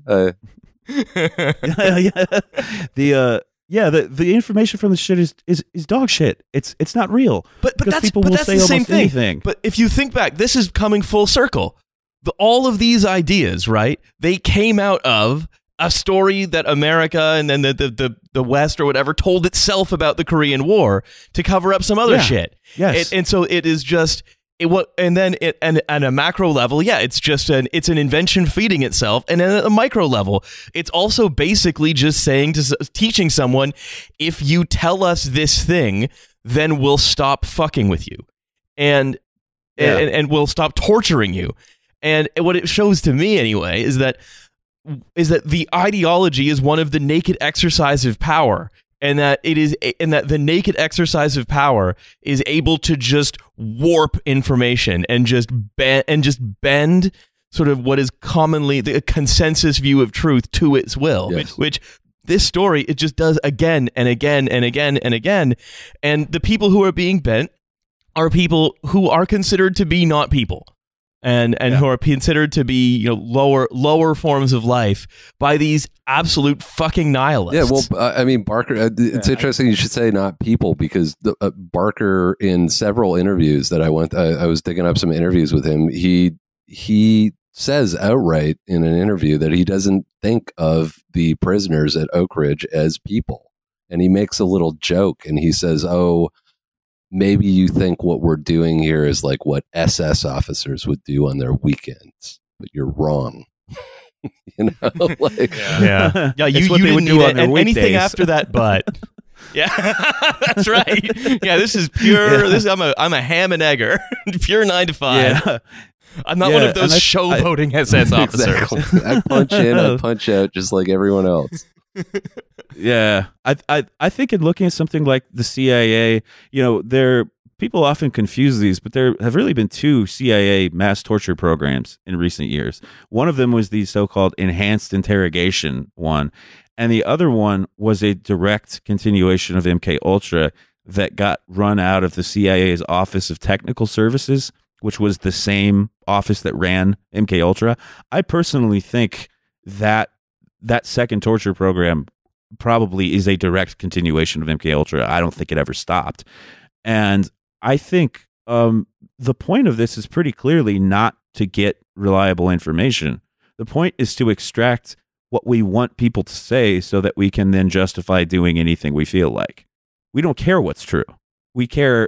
The information from the shit is dog shit. It's not real. But that's people will that's say the same almost thing. anything. But if you think back, this is coming full circle. All of these ideas, right? They came out of a story that America and then the West or whatever told itself about the Korean War to cover up some other shit. Yes. And so it is just and at a macro level, it's an invention feeding itself. And then at a micro level, it's also basically just teaching someone, if you tell us this thing, then we'll stop fucking with you, and we'll stop torturing you. And what it shows to me anyway is that the ideology is one of the naked exercise of power, and that the naked exercise of power is able to just warp information and just bend sort of what is commonly the consensus view of truth to its will, yes. which this story, it just does again and again and again and again. And the people who are being bent are people who are considered to be not people. And who are considered to be lower forms of life by these absolute fucking nihilists. Yeah, well, I mean, Barker. It's interesting you should say not people, because Barker, in several interviews that I was digging up some interviews with him. He says outright in an interview that he doesn't think of the prisoners at Oak Ridge as people, and he makes a little joke and he says, "Oh, maybe you think what we're doing here is like what SS officers would do on their weekends, but you're wrong." Yeah. You didn't need anything after that, but yeah, that's right. Yeah, this is pure. Yeah. I'm a ham and egger, pure 9 to 5. Yeah. I'm not one of those showboating SS officers. Exactly. I punch in, I punch out, just like everyone else. Yeah, I think in looking at something like the CIA, people often confuse these, but there have really been 2 CIA mass torture programs in recent years. One of them was the so-called enhanced interrogation one, and the other one was a direct continuation of MK Ultra that got run out of the CIA's Office of Technical Services, which was the same office that ran MK Ultra. I personally think that second torture program probably is a direct continuation of MK Ultra. I don't think it ever stopped. And I think the point of this is pretty clearly not to get reliable information. The point is to extract what we want people to say so that we can then justify doing anything we feel like. We don't care what's true. We care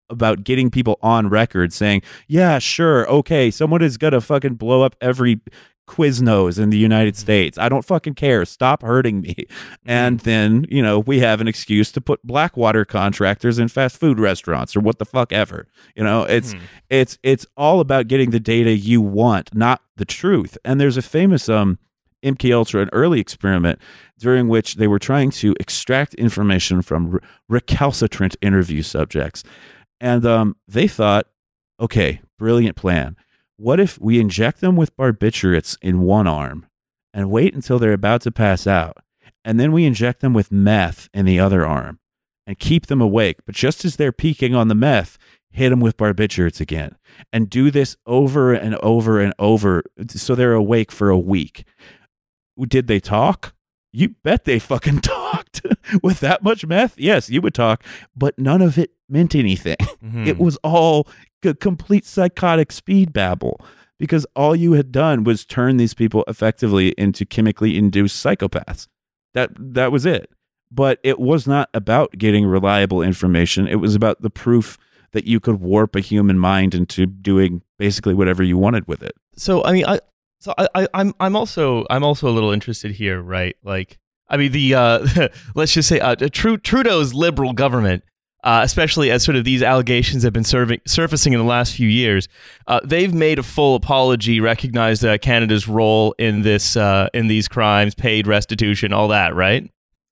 about getting people on record saying, yeah, sure, okay, someone is gonna fucking blow up every Quiznos in the United States. I don't fucking care. Stop hurting me. And then, we have an excuse to put Blackwater contractors in fast food restaurants or what the fuck ever. It's all about getting the data you want, not the truth. And there's a famous MKUltra, an early experiment during which they were trying to extract information from recalcitrant interview subjects. And they thought, okay, brilliant plan. What if we inject them with barbiturates in one arm and wait until they're about to pass out, and then we inject them with meth in the other arm and keep them awake, but just as they're peaking on the meth, hit them with barbiturates again, and do this over and over and over so they're awake for a week. Did they talk? You bet they fucking talked. With that much meth, yes, you would talk, but none of it meant anything. It was all complete psychotic speed babble, because all you had done was turn these people effectively into chemically induced psychopaths. That was it. But it was not about getting reliable information. It was about the proof that you could warp a human mind into doing basically whatever you wanted with it. So I mean, I'm also a little interested here, right? Like, I mean, the let's just say Trudeau's liberal government, especially as sort of these allegations have been surfacing in the last few years, they've made a full apology, recognized Canada's role in this in these crimes, paid restitution, all that, right?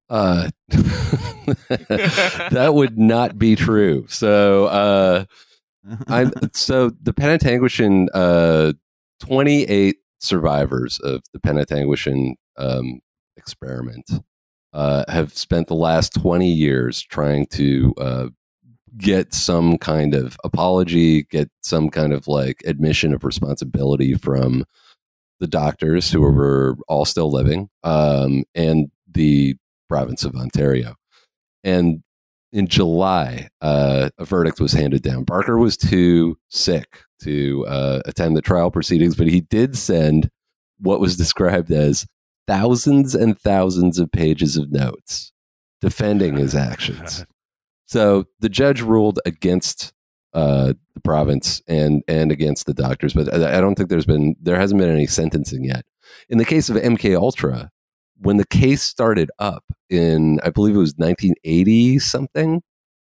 That would not be true. So so the Penetanguishene, 28 survivors of the Penetanguishene experiment have spent the last 20 years trying to get some kind of apology, get some kind of like admission of responsibility from the doctors who were all still living, and the province of Ontario. And in July, a verdict was handed down. Barker was too sick to attend the trial proceedings, but he did send what was described as thousands and thousands of pages of notes defending his actions. So the judge ruled against the province and against the doctors, but I don't think there hasn't been any sentencing yet. In the case of MKUltra, when the case started up in, I believe it was 1980 something,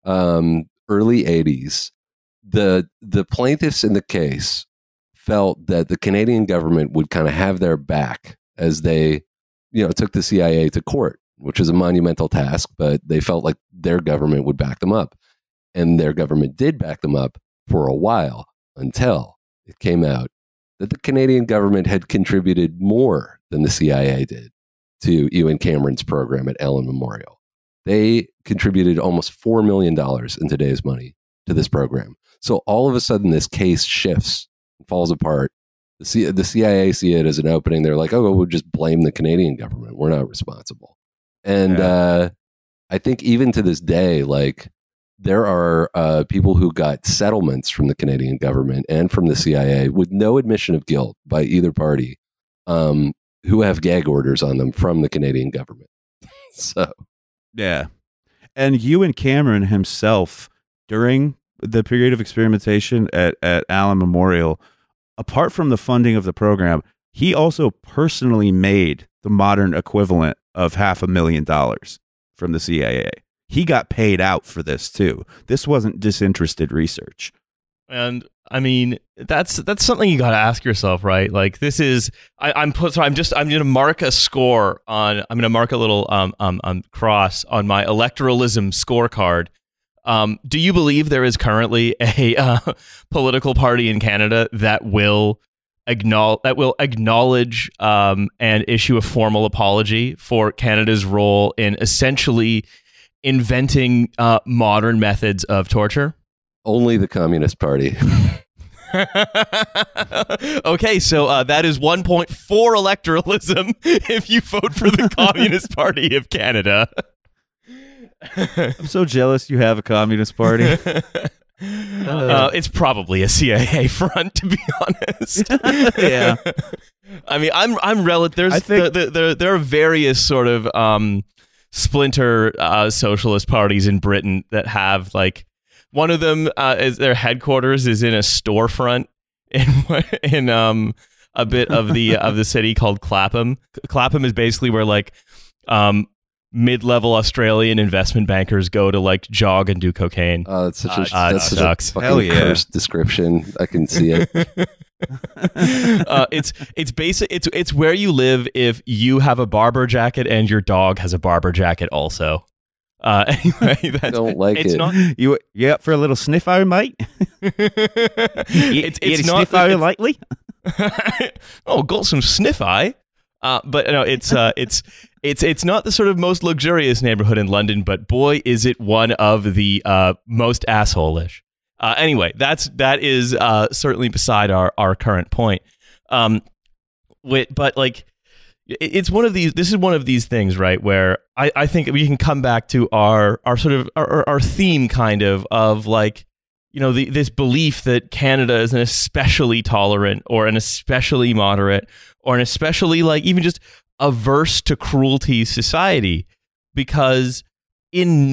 early 80s, the plaintiffs in the case felt that the Canadian government would kind of have their back as they, took the CIA to court, which is a monumental task, but they felt like their government would back them up. And their government did back them up for a while, until it came out that the Canadian government had contributed more than the CIA did to Ewan Cameron's program at Allen Memorial. They contributed almost $4 million in today's money to this program. So all of a sudden, this case shifts and falls apart. The CIA see it as an opening. They're like, oh, we'll just blame the Canadian government. We're not responsible. And I think even to this day, like, there are people who got settlements from the Canadian government and from the CIA with no admission of guilt by either party, who have gag orders on them from the Canadian government. So, yeah. And Ewan Cameron himself, during the period of experimentation at Allen Memorial, apart from the funding of the program, he also personally made the modern equivalent of $500,000 from the CIA. He got paid out for this too. This wasn't disinterested research. And I mean, that's something you got to ask yourself, right? Like, this is I'm going to mark a score on. I'm going to mark a little cross on my electoralism scorecard. Do you believe there is currently a political party in Canada that will acknowledge and issue a formal apology for Canada's role in essentially inventing modern methods of torture? Only the Communist Party. Okay, so that is 1 point for electoralism if you vote for the Communist Party of Canada. I'm so jealous you have a Communist Party. It's probably a CIA front, to be honest. Yeah. I mean, I'm relative. There are various sort of splinter socialist parties in Britain that have like One of them is their headquarters is in a storefront in a bit of the city called Clapham. Clapham is basically where like mid-level Australian investment bankers go to like jog and do cocaine. That's such a sucks. fucking cursed description. I can see it. It's basic. It's where you live if you have a Barber jacket and your dog has a Barber jacket also. Anyway, don't like it's it. Not, You up for a little sniffer, mate? it's not sniffer lately. Oh, got some sniff eye. But no, it's not the sort of most luxurious neighborhood in London, but boy, is it one of the most asshole-ish. Anyway, that is certainly beside our current point. But like, it's one of these. This is one of these things, right? Where I think we can come back to our sort of our theme, kind of like, you know, this belief that Canada is an especially tolerant or an especially moderate or an especially like even just averse to cruelty society, because in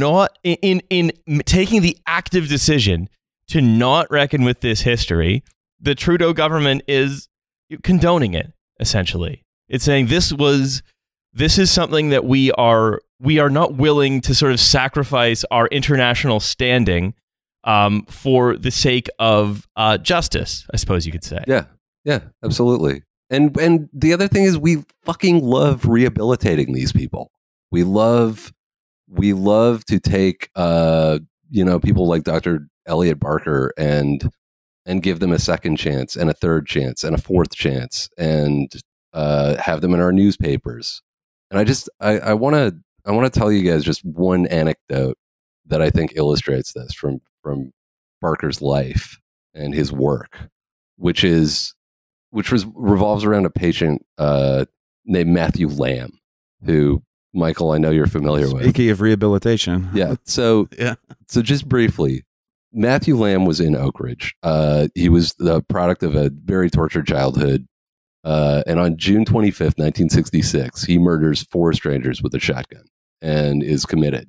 taking the active decision to not reckon with this history, the Trudeau government is condoning it. Essentially, it's saying this is something that we are not willing to sort of sacrifice our international standing for the sake of justice, I suppose you could say. Yeah, absolutely. And the other thing is we fucking love rehabilitating these people. We love to take people like Dr. Elliot Barker and give them a second chance and a third chance and a fourth chance and have them in our newspapers. And I want to tell you guys just one anecdote that I think illustrates this from Barker's life and his work, which revolves around a patient named Matthew Lamb, who, Michael, I know you're familiar with. Speaking of rehabilitation. Yeah. So just briefly, Matthew Lamb was in Oak Ridge. He was the product of a very tortured childhood. And on June 25th, 1966, he murders 4 strangers with a shotgun and is committed.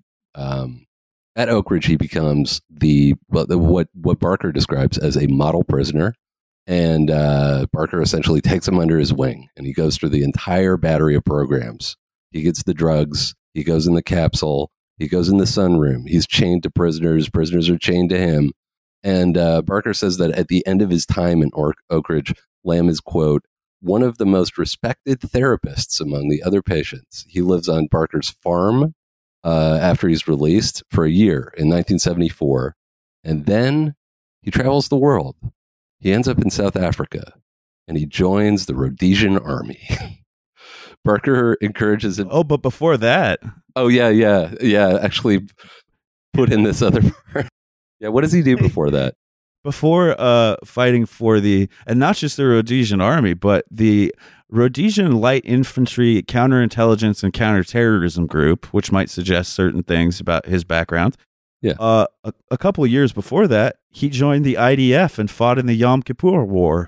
At Oak Ridge, he becomes what Barker describes as a model prisoner. And Barker essentially takes him under his wing, and he goes through the entire battery of programs. He gets the drugs. He goes in the capsule. He goes in the sunroom. He's chained to prisoners. Prisoners are chained to him. And Barker says that at the end of his time in Oak Ridge, Lamb is, quote, one of the most respected therapists among the other patients. He lives on Barker's farm after he's released for a year in 1974. And then he travels the world. He ends up in South Africa, and he joins the Rhodesian Army. Barker encourages him. Oh, but before that. Oh, yeah. Actually, put in this other part. Yeah, what does he do before that? Before fighting for and not just the Rhodesian Army, but the Rhodesian Light Infantry Counterintelligence and Counterterrorism Group, which might suggest certain things about his background. Yeah. A couple of years before that, he joined the IDF and fought in the Yom Kippur War.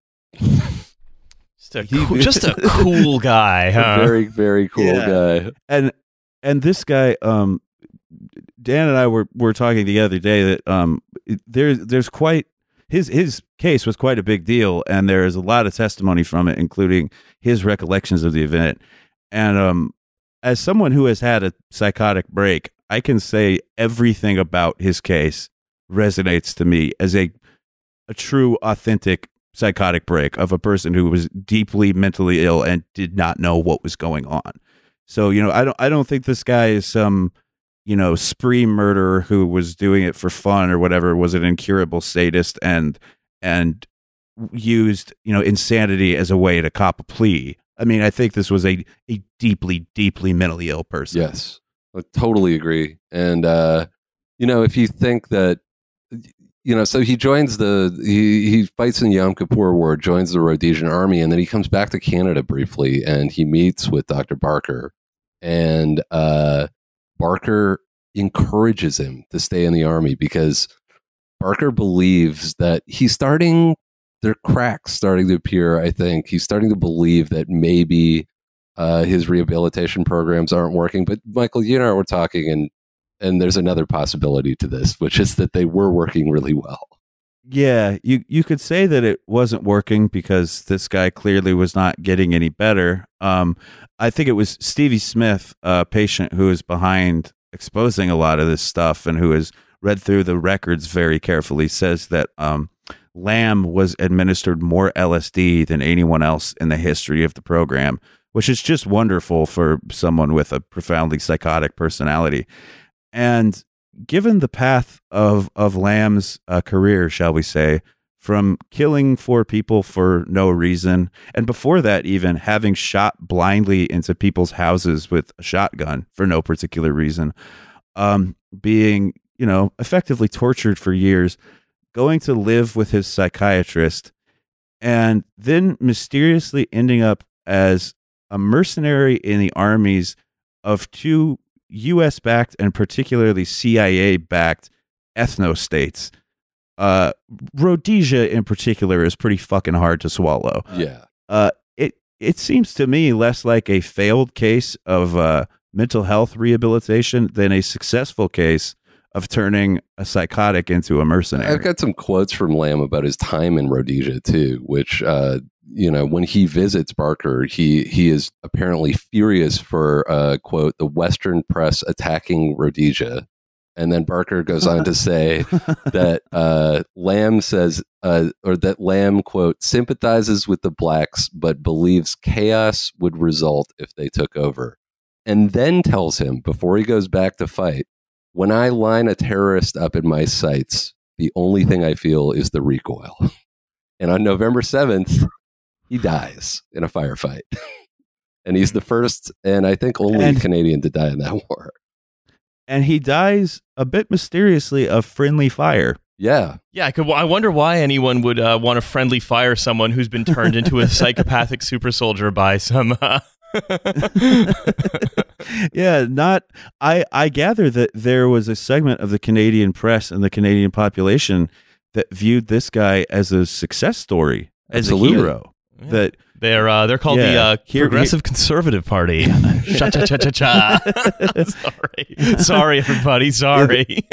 Just a cool guy, huh? A very, very cool guy. And this guy, Dan and I were talking the other day that there's quite his case was quite a big deal, and there is a lot of testimony from it, including his recollections of the event. And as someone who has had a psychotic break, I can say everything about his case resonates to me as a true, authentic psychotic break of a person who was deeply mentally ill and did not know what was going on. So, I don't think this guy is some, spree murderer who was doing it for fun or whatever, was an incurable sadist and used, insanity as a way to cop a plea. I mean, I think this was a deeply, deeply mentally ill person. Yes, I totally agree. And, if you think that, so he joins he fights in the Yom Kippur War, joins the Rhodesian Army, and then he comes back to Canada briefly, and he meets with Dr. Barker. And Barker encourages him to stay in the Army because Barker believes that there are cracks starting to appear, I think. He's starting to believe that maybe his rehabilitation programs aren't working. But Michael, we're talking, And there's another possibility to this, which is that they were working really well. Yeah, you could say that it wasn't working because this guy clearly was not getting any better. I think it was Stevie Smith, a patient who is behind exposing a lot of this stuff and who has read through the records very carefully, says that Lamb was administered more LSD than anyone else in the history of the program, which is just wonderful for someone with a profoundly psychotic personality. And given the path of Lamb's career, shall we say, from killing 4 people for no reason, and before that even having shot blindly into people's houses with a shotgun for no particular reason, being, effectively tortured for years, going to live with his psychiatrist, and then mysteriously ending up as a mercenary in the armies of 2 U.S.-backed and particularly CIA-backed ethno-states. Rhodesia in particular is pretty fucking hard to swallow. Yeah. It seems to me less like a failed case of mental health rehabilitation than a successful case of turning a psychotic into a mercenary. I've got some quotes from Lamb about his time in Rhodesia too, which when he visits Barker, he is apparently furious for quote, the Western press attacking Rhodesia. And then Barker goes on to say that Lamb says, or that Lamb, quote, sympathizes with the blacks, but believes chaos would result if they took over. And then tells him, before he goes back to fight, when I line a terrorist up in my sights, the only thing I feel is the recoil. And on November 7th, he dies in a firefight. And he's the first, and I think only Canadian to die in that war. And he dies a bit mysteriously of friendly fire. Yeah. Yeah, I wonder why anyone would want to friendly fire someone who's been turned into a psychopathic super soldier by some... Yeah, I gather that there was a segment of the Canadian press and the Canadian population that viewed this guy as a success story, as Absolutely. a hero. Yeah. That they're called the Progressive Conservative Party. Cha-cha-cha-cha-cha. Sorry, everybody. Sorry.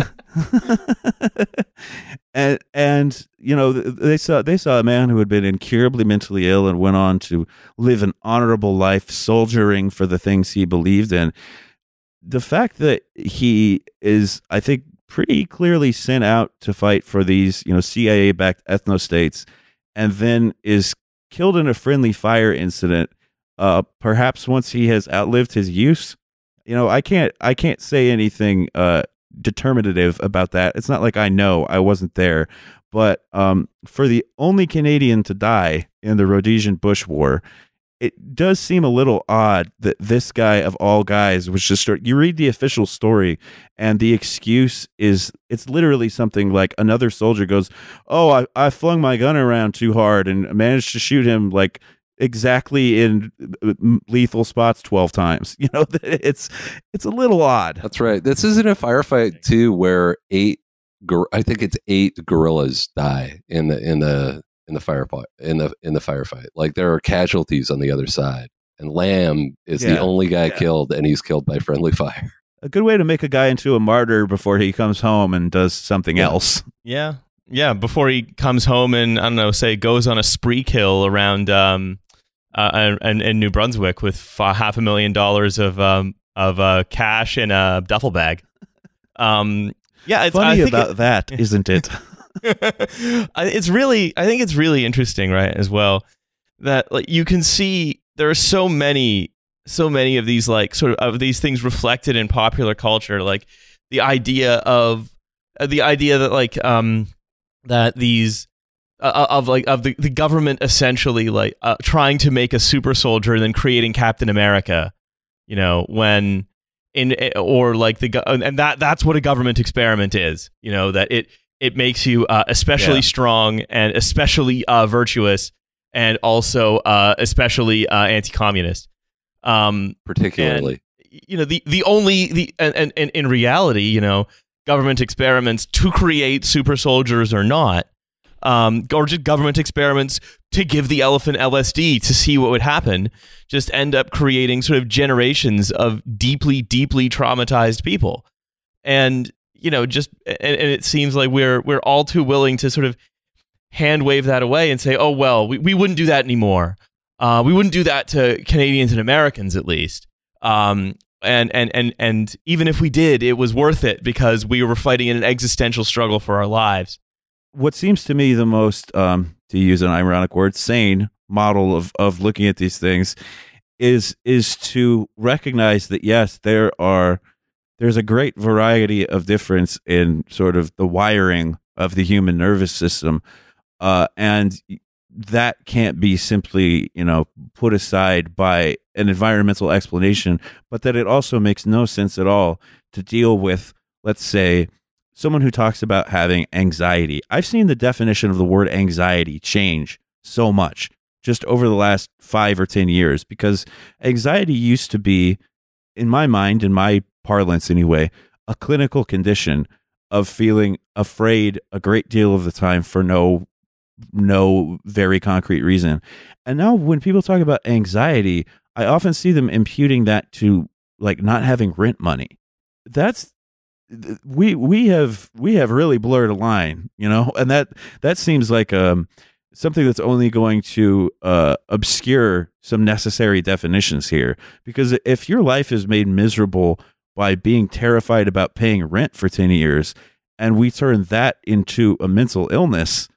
and they saw a man who had been incurably mentally ill and went on to live an honorable life, soldiering for the things he believed in. The fact that he is, I think, pretty clearly sent out to fight for these, CIA-backed ethno-states, and then is killed in a friendly fire incident, perhaps once he has outlived his use. I can't say anything determinative about that. It's not like I know, I wasn't there, but for the only Canadian to die in the Rhodesian Bush War, it does seem a little odd that this guy of all guys was just, you read the official story and the excuse is, it's literally something like another soldier goes, oh, I flung my gun around too hard and managed to shoot him like exactly in lethal spots 12 times. It's a little odd. That's right. This isn't a firefight too, where 8 guerrillas die in the firefight. In the firefight, like there are casualties on the other side, and Lamb is the only guy killed, and he's killed by friendly fire. A good way to make a guy into a martyr before he comes home and does something else. Yeah. Before he comes home and say goes on a spree kill around in New Brunswick with $500,000 of cash in a duffel bag. It's funny about that, isn't it? I think it's really interesting, right? As well, that like you can see there are so many of these like sort of these things reflected in popular culture, like the idea that like that these of the government essentially like trying to make a super soldier and then creating Captain America, when or like and that's what a government experiment is, that it makes you especially strong and especially virtuous and also especially anti-communist. Particularly, and in reality, government experiments to create super soldiers or not, or just government experiments to give the elephant LSD to see what would happen, just end up creating sort of generations of deeply, deeply traumatized people. and just and it seems like we're all too willing to sort of hand wave that away and say, oh well, we wouldn't do that anymore. We wouldn't do that to Canadians and Americans, at least. And even if we did, it was worth it because we were fighting in an existential struggle for our lives. What seems to me the most, to use an ironic word, sane model of looking at these things is to recognize that, yes, there's a great variety of difference in sort of the wiring of the human nervous system. And that can't be simply, put aside by an environmental explanation, but that it also makes no sense at all to deal with, let's say, someone who talks about having anxiety. I've seen the definition of the word anxiety change so much just over the last 5 or 10 years, because anxiety used to be, in my mind, in my parlance anyway, a clinical condition of feeling afraid a great deal of the time for no very concrete reason. And now when people talk about anxiety, I often see them imputing that to like not having rent money. That's we have really blurred a line, and that seems like something that's only going to obscure some necessary definitions here. Because if your life is made miserable by being terrified about paying rent for 10 years, and we turn that into a mental illness,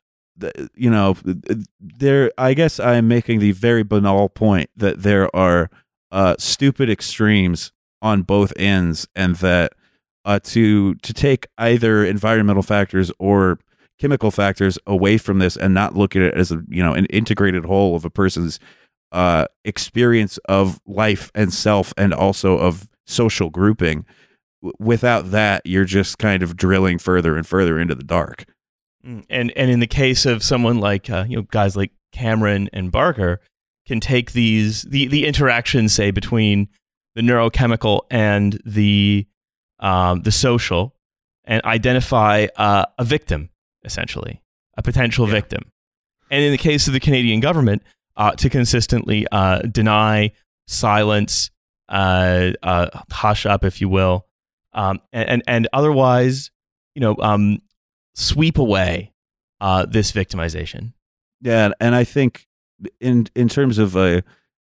I guess I am making the very banal point that there are stupid extremes on both ends, and that to take either environmental factors or chemical factors away from this and not look at it as an integrated whole of a person's experience of life and self and also of social grouping. Without that, you're just kind of drilling further and further into the dark. And in the case of someone like guys like Cameron and Barker can take the interactions, say, between the neurochemical and the social, and identify a victim, essentially a potential victim. And in the case of the Canadian government, to consistently deny, silence, hush up, if you will, and otherwise, sweep away this victimization. Yeah, and I think in terms of a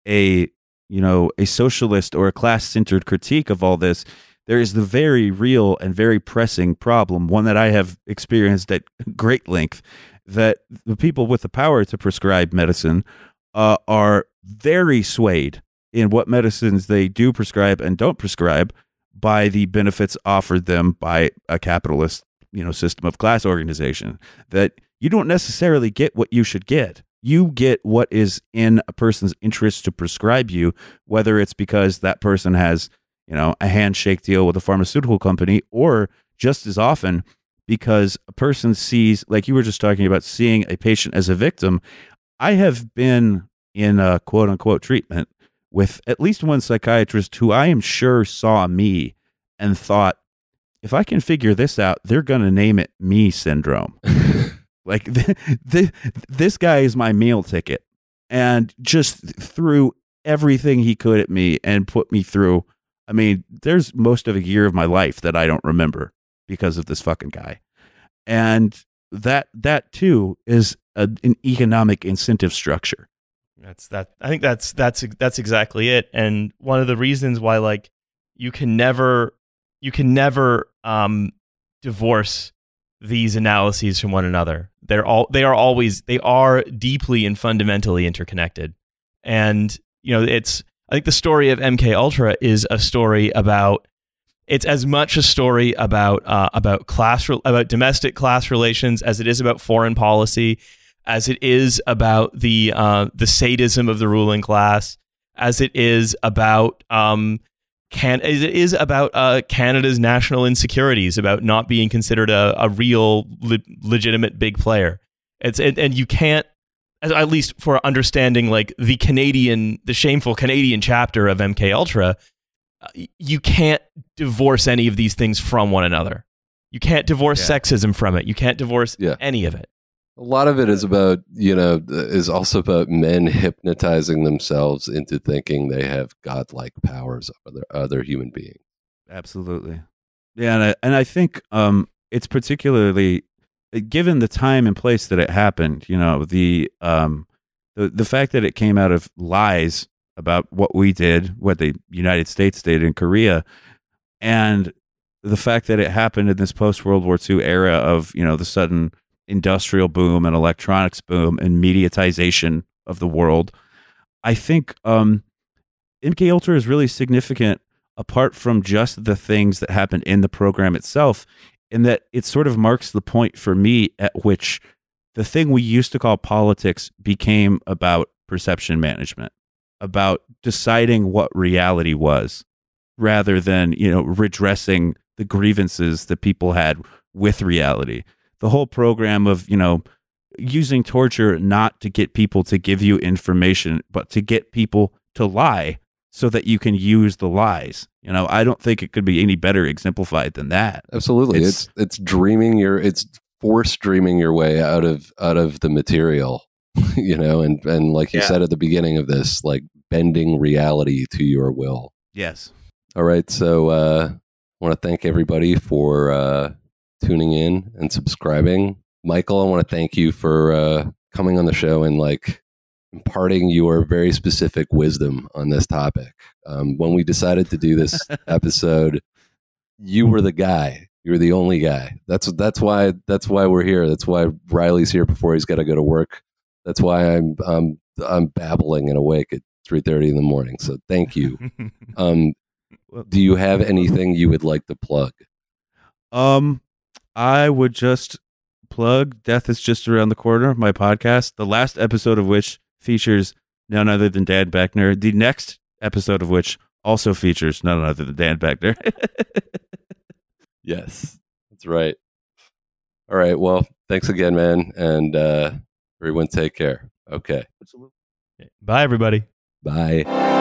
socialist or a class-centered critique of all this, there is the very real and very pressing problem, one that I have experienced at great length, that the people with the power to prescribe medicine are very swayed in what medicines they do prescribe and don't prescribe by the benefits offered them by a capitalist system of class organization. That you don't necessarily get what you should get. You get what is in a person's interest to prescribe you, whether it's because that person has a handshake deal with a pharmaceutical company, or just as often because a person sees, like you were just talking about, seeing a patient as a victim. I have been in a quote unquote treatment with at least one psychiatrist who I am sure saw me and thought, if I can figure this out, they're going to name it me syndrome. Like this guy is my meal ticket, and just threw everything he could at me and put me through. I mean, there's most of a year of my life that I don't remember because of this fucking guy. And that too is an economic incentive structure. I think that's exactly it. And one of the reasons why, like, you can never divorce these analyses from one another. They are deeply and fundamentally interconnected. And I think the story of MK Ultra is a story about. It's as much a story about domestic class relations as it is about foreign policy, as it is about the sadism of the ruling class, as it is about Canada's national insecurities about not being considered a real legitimate big player. And you can't, at least for understanding like the shameful Canadian chapter of MK Ultra, you can't divorce any of these things from one another. You can't divorce sexism from it. You can't divorce any of it. A lot of it is about, is also about men hypnotizing themselves into thinking they have godlike powers over other human beings. Absolutely. Yeah, and I think it's particularly given the time and place that it happened. You know, the fact that it came out of lies about what we did, what the United States did in Korea, and the fact that it happened in this post World War II era of, you know, the sudden industrial boom and electronics boom and mediatization of the world. I think MK Ultra is really significant apart from just the things that happened in the program itself, in that it sort of marks the point for me at which the thing we used to call politics became about perception management, about deciding what reality was, rather than, you know, redressing the grievances that people had with reality. The whole program of, you know, using torture not to get people to give you information, but to get people to lie so that you can use the lies. You know, I don't think it could be any better exemplified than that. Absolutely. It's force dreaming your way out of the material, you know, and like you said at the beginning of this, like bending reality to your will. Yes. All right. So I want to thank everybody for tuning in and subscribing. Michael, I want to thank you for coming on the show and like imparting your very specific wisdom on this topic. When we decided to do this episode, you were the guy. You were the only guy. That's why we're here. That's why Riley's here before he's got to go to work. That's why I'm babbling and awake at 3:30 in the morning. So thank you. Do you have anything you would like to plug? I would just plug Death is Just Around the Corner, my podcast, the last episode of which features none other than Dan Beckner. The next episode of which also features none other than Dan Beckner. Yes, that's right. All right. Well, thanks again, man. And everyone take care. Okay. Bye, everybody. Bye.